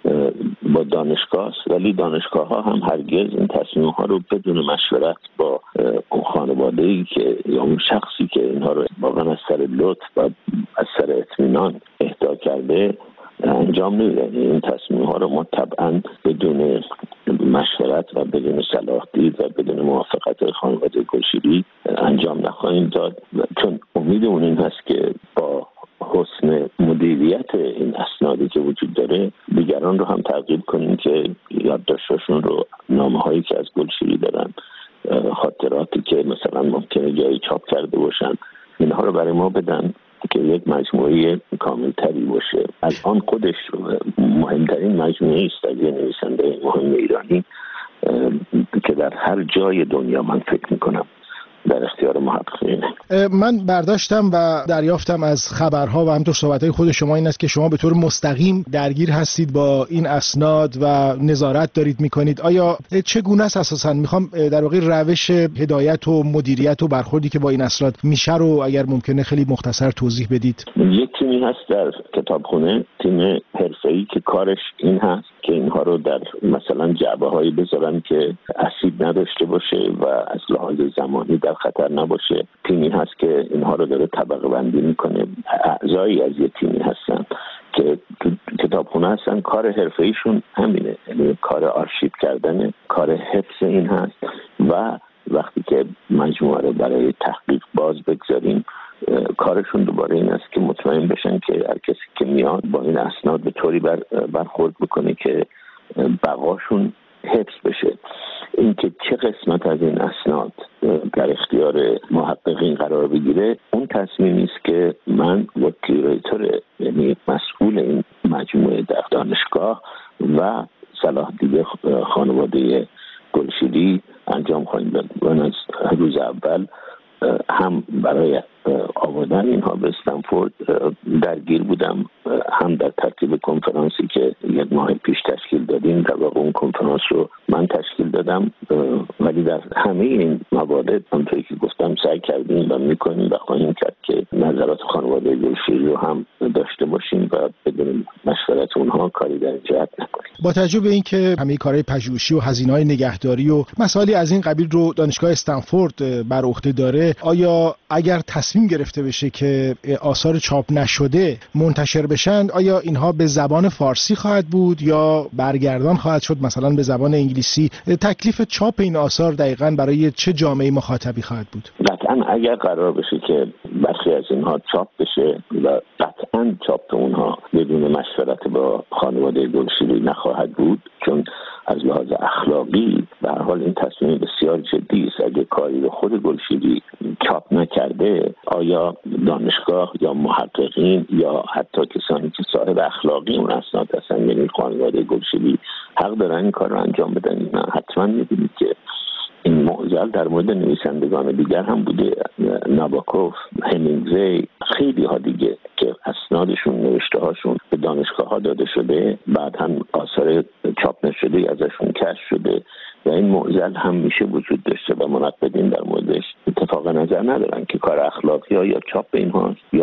با دانشگاه است، ولی دانشگاه ها هم هرگز این تصمیم ها رو بدون مشورت با اون خانواده‌ای که یا اون شخصی که اینها رو واقعا از سر لطف و از سر اطمینان اهدا کرده انجام نمیدن. این تصمیم ها رو ما طبعا بدون مشورت و بدون صلاح دید و بدون موافقت خانواده گلشیری انجام نخواهیم داد، چون امیدمون این هست که با حسن مدیریت این اسنادی که وجود داره دیگران رو هم ترغیب کنیم که یادداشتاشون رو، نامه‌هایی که از گلشیری دارن، خاطراتی که مثلا ممکنه جایی چاپ کرده باشن، اینها رو برای ما بدن که یک مجموعه کاملتری باشه. از آن خودش مهمترین مجموعه است از یه نویسنده مهم ایرانی که در هر جای دنیا من فکر میکنم در اختیار محققینه. من برداشتم و دریافتم از خبرها و همینطور صحبت‌های خود شما این است که شما به طور مستقیم درگیر هستید با این اسناد و نظارت دارید میکنید. آیا چگونه است اساساً؟ میخوام در واقع روش هدایت و مدیریت و برخوردی که با این اسناد میشه رو اگر ممکنه خیلی مختصر توضیح بدید. یک تیمی هست در کتابخونه، تیم حرفه‌ای که کارش این هست که اینها رو در مثلا جعبه‌هایی بذارن که اسید نداشته باشه و از لحاظ زمانی در خطر نباشه. تیمی هست که اینها رو داره طبقه بندی میکنه. اعضایی از یه تیمی هستن که تو کتابخونه هستن، کار حرفه‌ایشون همینه، یعنی کار آرشیو کردن، کار حفظ این هست و وقتی که مجموعه رو برای تحقیق باز بگذاریم کارشون دوباره این است که مطمئن بشن که هر کسی که میاد با این اسناد به طوری بر برخورد بکنه که بقاشون حفظ بشه. اینکه چه قسمت از این اسناد در اختیار محققین قرار بگیره اون تصمیمی است که من و کیوراتور، یعنی مسئول این مجموعه در دانشگاه و صلاح دید خانواده گلشیری انجام خواهیم داد. من از روز اول هم برای آوردن اینها به استنفورد درگیر بودم، هم در ترتیب کنفرانسی که یک ماه پیش تشکیل دادیم. در واقع اون کنفرانس رو من تشکیل دادم، ولی در همه این موارد همونطوری که گفتم سعی کردیم و میکنیم و خواهیم کرد که نظرات خانواده گلشیری رو هم داشته باشیم و بدون مشورت اونها کاری در جهت نکنیم. با توجه به اینکه همه کارهای پژوهشی و هزینه‌های نگهداری و مسائلی از این قبیل رو دانشگاه استنفورد بر عهده داره، آیا اگر تصمیم گرفته بشه که آثار چاپ نشده منتشر بشن، آیا اینها به زبان فارسی خواهد بود یا برگردان خواهد شد مثلا به زبان انگلیسی؟ تکلیف چاپ این آثار دقیقاً برای چه جامعه مخاطبی خواهد بود؟ قطعاً اگر قرار بشه که برخی از اینها چاپ بشه و قطعاً چاپ اونها بدون مشورت با خانواده گلشیری نخواهد بود، چون از لحاظ اخلاقی به هر حال این تصمیم بسیار جدی است. اگه کاری رو خود گلشیری چاپ نکرده، آیا دانشگاه یا محققین یا حتی کسانی که صاحب اخلاقی اون اسناد هستن، یعنی خانواده گلشیری، حق دارن این کار رو انجام بدن؟ نه، حتما می‌بینید که این معضل در مورد نویسندگان دیگر هم بوده، نابوکوف، همینگوی، خیلی ها دیگه که اسنادشون، نوشته هاشون به دانشگاه ها داده شده، بعد هم آثار چاپ نشده ازشون کشف شده و این معضل هم میشه وجود داشته و منقدین در موردش اتفاق نظر ندارن که کار اخلاقی ها یا چاپ اینها یا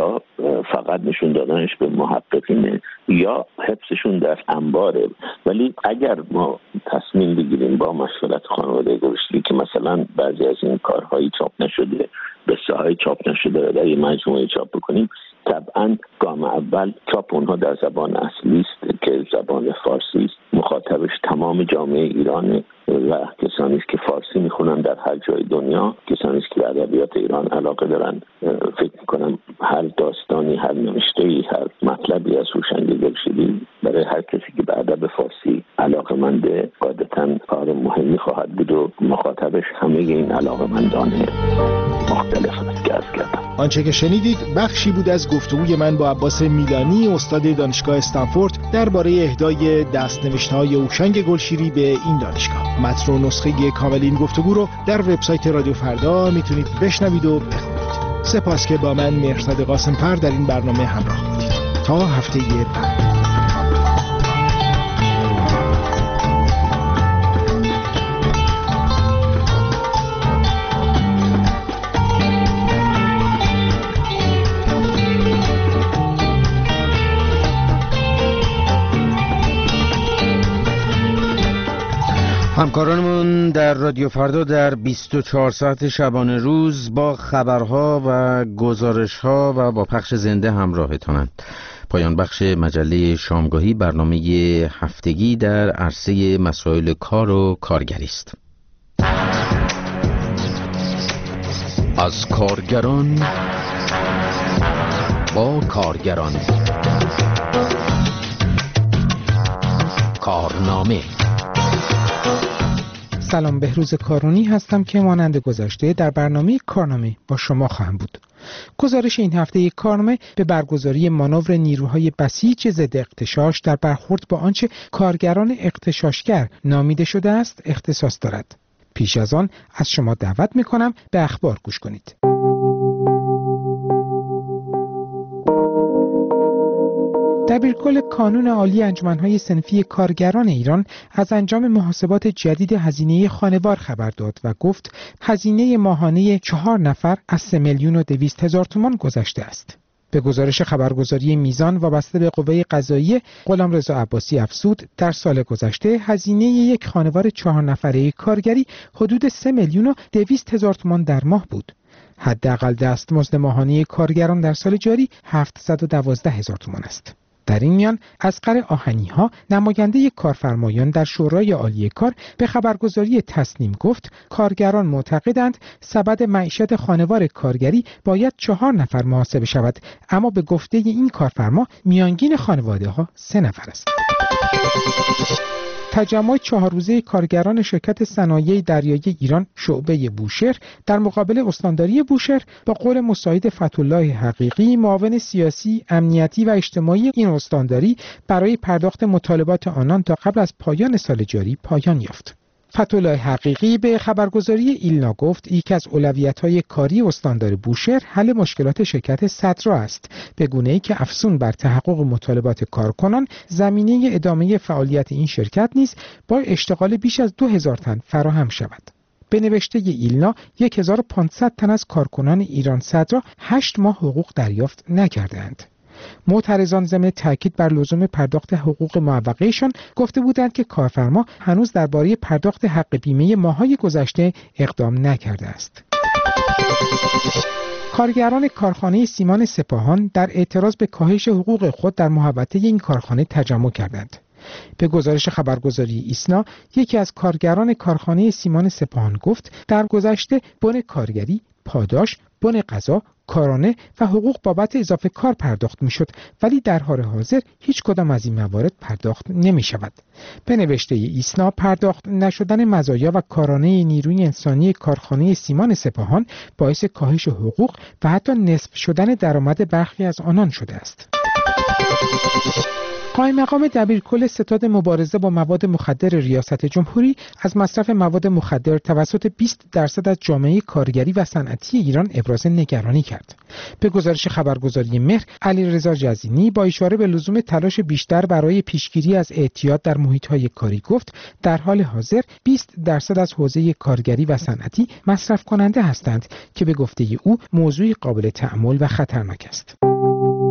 فقط نشون دادنش به محققینه یا حفظشون در انباره. ولی اگر ما تصمیم بگیریم با مشورت خانواده گلشیری که مثلا بعضی از این کارهایی چاپ نشده به ساهای چاپ نشده در یه مجموعه چاپ بکنیم، طبعا گام اول چاپ اونها در زبان اصلی است که زبان فارسی است. مخاطبش تمام جامعه ایران و کسانی است که فارسی میخونن در هر جای دنیا، کسانی است که به ادبیات ایران علاقه دارن. فکر میکنم هر داستانی، هر نوشته‌ای، هر مطلبی از هوشنگ گلشیری برای هر کسی که به ادب فارسی علاقه‌منده قاعدتاً کار مهمی خواهد بود و مخاطبش همه این علاقه‌مندان مختلف است که عرض کردم. آنچه که شنیدید بخشی بود از گفتگوی من با عباس میلانی، استاد دانشگاه استنفورد، درباره اهدای دست‌نوشته‌های هوشنگ گلشیری به این دانشگاه. متن و نسخه کامل این گفتگو رو در وبسایت رادیو فردا میتونید بشنوید و بخونید. سپاس که با من مهرزاد قاسم‌پر در این برنامه همراه بودید. تا هفته بعد. همکارانمون در رادیو فردا در بیست و چهار ساعت شبانه روز با خبرها و گزارشها و با پخش زنده همراهتانند. پایان بخش مجله شامگاهی برنامه هفتگی در عرصه مسائل کار و کارگری است. از کارگران با کارگران، کارنامه. سلام، بهروز کارونی هستم که مانند گذشته در برنامه کارنامه با شما خواهم بود. گزارش این هفته کارنامه به برگزاری مانور نیروهای بسیج ضد اغتشاش در برخورد با آنچه کارگران اغتشاشگر نامیده شده است اختصاص دارد. پیش از آن از شما دعوت می‌کنم به اخبار گوش کنید. دبیرکل کانون عالی انجمن‌های صنفی کارگران ایران از انجام محاسبات جدید هزینه خانوار خبر داد و گفت هزینه ماهانه چهار نفر از سه میلیون و دویست هزار تومان گذشته است. به گزارش خبرگزاری میزان وابسته به قوه قضاییه، غلامرضا عباسی افزود در سال گذشته هزینه یک خانوار چهار نفره کارگری حدود سه میلیون و دویست هزار تومان در ماه بود. حداقل دستمزد ماهانه کارگران در سال جاری هفتصد و دوازده هزار تومان است. در این میان اصغر آهنی‌ها، نماینده کارفرمایان در شورای عالی کار، به خبرگزاری تسنیم گفت کارگران معتقدند سبد معیشت خانوار کارگری باید چهار نفر محاسبه شود، اما به گفته این کارفرما میانگین خانواده‌ها سه نفر است. تجمع چهار روزه کارگران شرکت صنایع دریایی ایران شعبه بوشهر در مقابل استانداری بوشهر با قول مساعد فتح‌الله حقیقی، معاون سیاسی، امنیتی و اجتماعی این استانداری، برای پرداخت مطالبات آنان تا قبل از پایان سال جاری پایان یافت. فتح‌الله حقیقی به خبرگزاری ایلنا گفت یکی از اولویت‌های کاری استاندار بوشهر حل مشکلات شرکت صدرا است، به گونه‌ای که افزون بر تحقق مطالبات کارکنان، زمینه ادامه فعالیت این شرکت نیز با اشتغال بیش از دو هزار تن فراهم شود. به نوشته ایلنا هزار و پانصد تن از کارکنان ایران صدرا هشت ماه حقوق دریافت نکردند. معترضان ضمن تاکید بر لزوم پرداخت حقوق معوقهشان گفته بودند که کارفرما هنوز درباره پرداخت حق بیمه ماه‌های گذشته اقدام نکرده است. کارگران کارخانه سیمان سپاهان در اعتراض به کاهش حقوق خود در محوطه این کارخانه تجمع کردند. به گزارش خبرگزاری ایسنا، یکی از کارگران کارخانه سیمان سپاهان گفت در گذشته بن کارگری، پاداش، بن غذا، کارانه و حقوق بابت اضافه کار پرداخت میشد، ولی در حال حاضر هیچ کدام از این موارد پرداخت نمی شود. به نوشته ایسنا، پرداخت نشدن مزایا و کارانه نیروی انسانی کارخانه سیمان سپاهان باعث کاهش حقوق و حتی نصف شدن درآمد برخی از آنان شده است. قائم مقام دبیرکل ستاد مبارزه با مواد مخدر ریاست جمهوری از مصرف مواد مخدر توسط بیست درصد از جامعه کارگری و صنعتی ایران ابراز نگرانی کرد. به گزارش خبرگزاری مهر، علیرضا جزینی با اشاره به لزوم تلاش بیشتر برای پیشگیری از اعتیاد در محیط‌های کاری گفت در حال حاضر بیست درصد از حوزه کارگری و صنعتی مصرف کننده هستند که به گفته او موضوعی قابل تأمل و خطرناک است.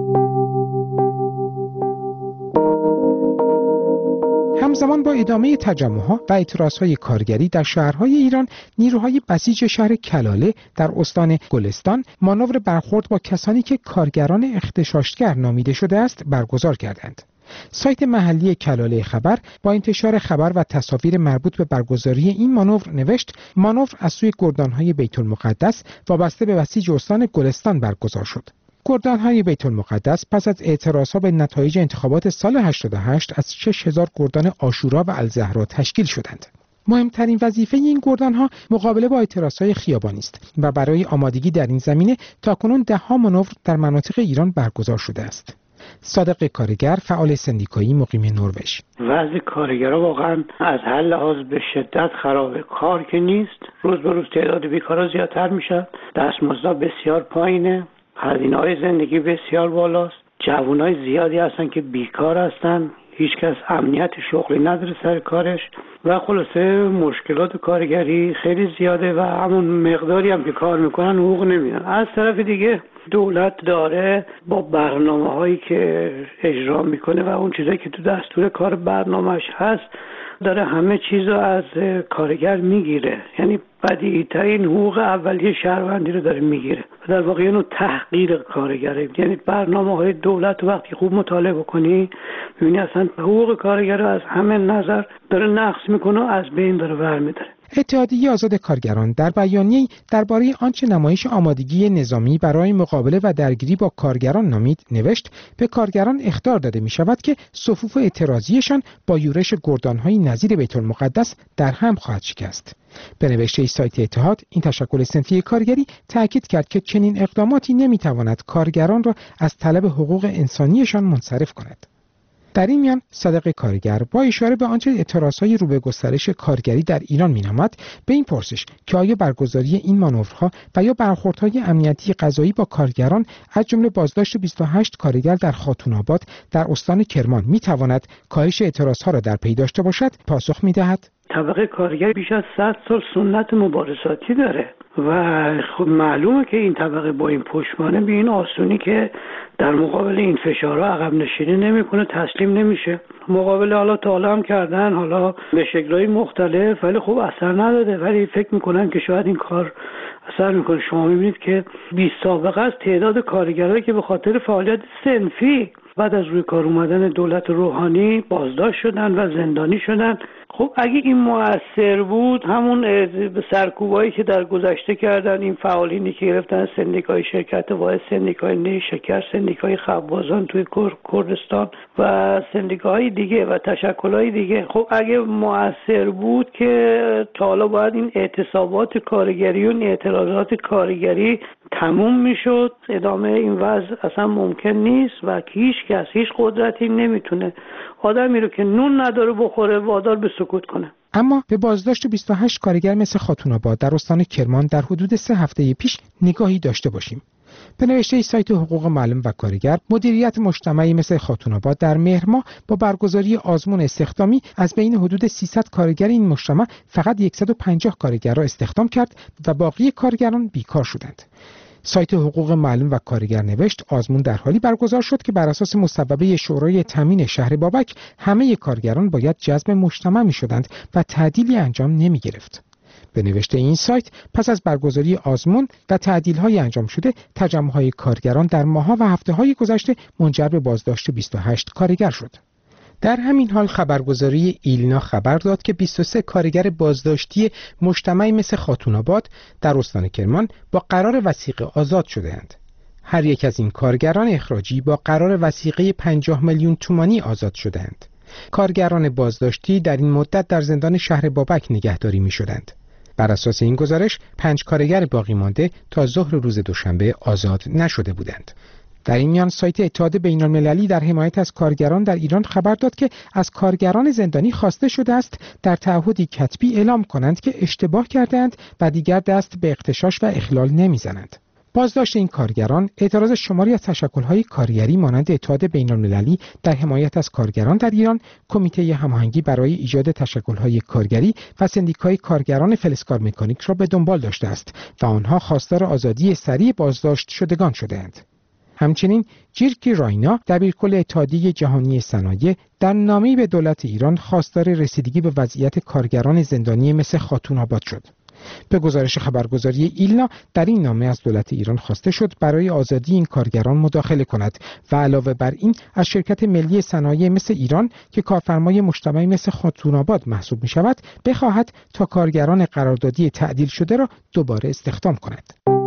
همزمان با ادامه تجمع‌ها و اعتراضهای کارگری در شهرهای ایران، نیروهای بسیج شهر کلاله در استان گلستان مانور برخورد با کسانی که کارگران اغتشاشگر نامیده شده است برگزار کردند. سایت محلی کلاله خبر با انتشار خبر و تصاویر مربوط به برگزاری این مانور نوشت: مانور از سوی گردانهای بیت المقدس وابسته به بسیج استان گلستان برگزار شد. گردانهای بیت المقدس پس از اعتراضها به نتایج انتخابات سال هشتاد و هشت از شش هزار گردان عاشورا و الزهرا تشکیل شدند. مهمترین وظیفه این گردانها مقابله با اعتراضهای خیابانی است و برای آمادگی در این زمینه تاکنون ده‌ها مانور در مناطق ایران برگزار شده است. صادق کارگر، فعال سندیکایی مقیم نروژ: وضع کارگرها واقعا از هر لحاظ به شدت خرابه. کار که نیست، روز به روز تعداد بیکارا زیادتر میشن، دستمزدها بسیار پایینه، هزینه‌های زندگی بسیار بالاست، جوانای زیادی هستن که بیکار هستن، هیچ کس امنیت شغلی نداره سر کارش و خلاصه مشکلات کارگری خیلی زیاده و همون مقداری هم که کار میکنن حقوق نمیدن. از طرف دیگه دولت داره با برنامه هایی که اجرا میکنه و اون چیزایی که تو دستور کار برنامهش هست داره همه چیزو از کارگر میگیره، یعنی بدیهی‌ترین حقوق اولیه شهروندی رو داره میگیره و در واقع اینو تحقیر کارگره. یعنی برنامه‌های دولت وقتی خوب مطالعه بکنی می‌بینی اصلا حقوق کارگر رو از همه نظر داره نقض میکنه و از بین داره برمی‌داره. اتحادیه آزاد کارگران در بیانیه‌ای درباره آنچه نمایش آمادگی نظامی برای مقابله و درگیری با کارگران نامید نوشت: به کارگران اخطار داده می‌شود که صفوف اعتراضیشان با یورش گردان‌های نظیر بیت المقدس در هم خواهد شکست. به نوشته سایت اتحاد، این تشکل صنفی کارگری تأکید کرد که چنین اقداماتی نمی‌تواند کارگران را از طلب حقوق انسانیشان منصرف کند. در این میان صادق کارگر با اشاره به آنچه اعتراضهای رو به گسترش کارگری در ایران مینامد به این پرسش که آیا برگزاری این مانورها و یا برخوردهای امنیتی قضایی با کارگران از جمله بازداشت بیست و هشت کارگر در خاتون آباد در استان کرمان میتواند کاهش اعتراضها را در پی داشته باشد، پاسخ میدهد: طبقه کارگر بیش از صد سال سنت مبارزاتی داره و خب معلومه که این طبقه با این پشتوانه به این آسونی که در مقابل این فشارها عقب نشینی نمیکنه، تسلیم نمیشه. مقابله حالا تا حالا هم کردن، حالا به شکل‌های مختلف، ولی خب اثر نداده. ولی فکر میکنم که شاید این کار اثر میکنه. شما میبینید که بیست سابقه از تعداد کارگرایی که به خاطر فعالیت صنفی بعد از روی کار اومدن دولت روحانی بازداشت شدن و زندانی شدن. خب اگه این مؤثر بود، همون سرکوبایی که در گذشته کردن این فعالینی که گرفتن سندیکای شرکت واحد، سندیکای نیشکر، سندیکای خبازان توی کردستان و سندیکاهای دیگه و تشکل‌های دیگه، خب اگه مؤثر بود که تا حالا باید این اعتصابات کارگری و اعتراضات کارگری تموم میشد. ادامه این وضع اصلا ممکن نیست و هیچ کس، هیچ قدرتی نمیتونه آدمی رو که نون نداره بخوره وادار به سکوت کنه. اما به بازداشت بیست و هشت کارگر مثل خاتون آباد در استان کرمان در حدود سه هفته پیش نگاهی داشته باشیم. به نوشته سایت حقوق معلم و کارگر، مدیریت مجتمعی مثل خاتون آباد در مهر ماه با برگزاری آزمون استخدامی از بین حدود سیصد کارگر این مجتمع فقط صد و پنجاه کارگر را استخدام کرد و باقی کارگران بیکار شدند. سایت حقوق معلم و کارگر نوشت: آزمون در حالی برگزار شد که بر اساس مصوبه شورای تامین شهر بابک همه کارگران باید جذب مجتمع می شدند و تعدیلی انجام نمی گرفت. به نوشته این سایت، پس از برگزاری آزمون و تعدیل‌های انجام شده، تجمع‌های کارگران در ماه‌ها و هفته‌های گذشته منجر به بازداشت بیست و هشت کارگر شد. در همین حال خبرگزاری ایلنا خبر داد که بیست و سه کارگر بازداشتی مجتمعی مثل خاتون آباد در استان کرمان با قرار وثیقه آزاد شده‌اند. هر یک از این کارگران اخراجی با قرار وثیقه پنجاه میلیون تومانی آزاد شده‌اند. کارگران بازداشتی در این مدت در زندان شهر بابک نگهداری می‌شدند. بر اساس این گزارش پنج کارگر باقی مانده تا ظهر روز دوشنبه آزاد نشده بودند. در این میان سایت اتحاد بین‌المللی در حمایت از کارگران در ایران خبر داد که از کارگران زندانی خواسته شده است در تعهدی کتبی اعلام کنند که اشتباه کردند و دیگر دست به اغتشاش و اخلال نمیزنند. بازداشت این کارگران اعتراض شماری از تشکل‌های کارگری مانند اتحاد بین‌المللی در حمایت از کارگران در ایران، کمیته هماهنگی برای ایجاد تشکل‌های کارگری و سندیکای کارگران فلزکار مکانیک را به دنبال داشته است و آنها خواستار آزادی سریع بازداشت شدگان شده‌اند. همچنین جیرکی راینا دبیرکل اتحادیه جهانی صنایع در نامه‌ای به دولت ایران خواستار رسیدگی به وضعیت کارگران زندانی مثل خاتون آباد شد. به گزارش خبرگزاری ایلنا در این نامه از دولت ایران خواسته شد برای آزادی این کارگران مداخله کند و علاوه بر این از شرکت ملی صنایع مثل ایران که کارفرمای مجتمعی مثل خاتون آباد محسوب می شود بخواهد تا کارگران قراردادی تعدیل شده را دوباره استخدام کند.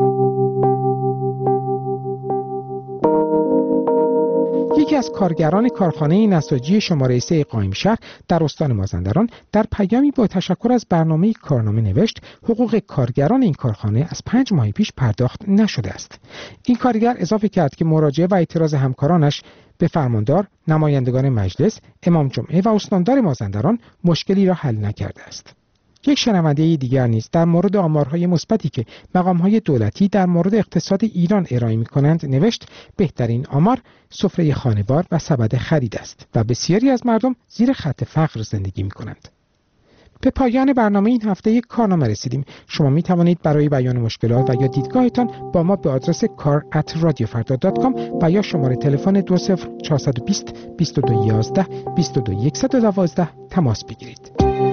یکی از کارگران کارخانه نساجی شماره سه قائمشهر در استان مازندران در پیامی با تشکر از برنامه کارنامه نوشت حقوق کارگران این کارخانه از پنج ماه پیش پرداخت نشده است. این کارگر اضافه کرد که مراجعه و اعتراض همکارانش به فرماندار، نمایندگان مجلس، امام جمعه و استاندار مازندران مشکلی را حل نکرده است. یک شنونده دیگر نیز در مورد آمارهای مثبتی که مقامهای دولتی در مورد اقتصاد ایران ارائه می‌کنند نوشت بهترین آمار سفره خانوار و سبد خرید است و بسیاری از مردم زیر خط فقر زندگی می‌کنند. به پایان برنامه این هفته یک کارنامه رسیدیم. شما می توانید برای بیان مشکلات و یا دیدگاهتان با ما به آدرس کار ات رادیو فردا دات کام و یا شماره تلفن دو صفر چهار دو صفر بیست بیست و دو یازده بیست و دو صد و دوازده تماس بگیرید.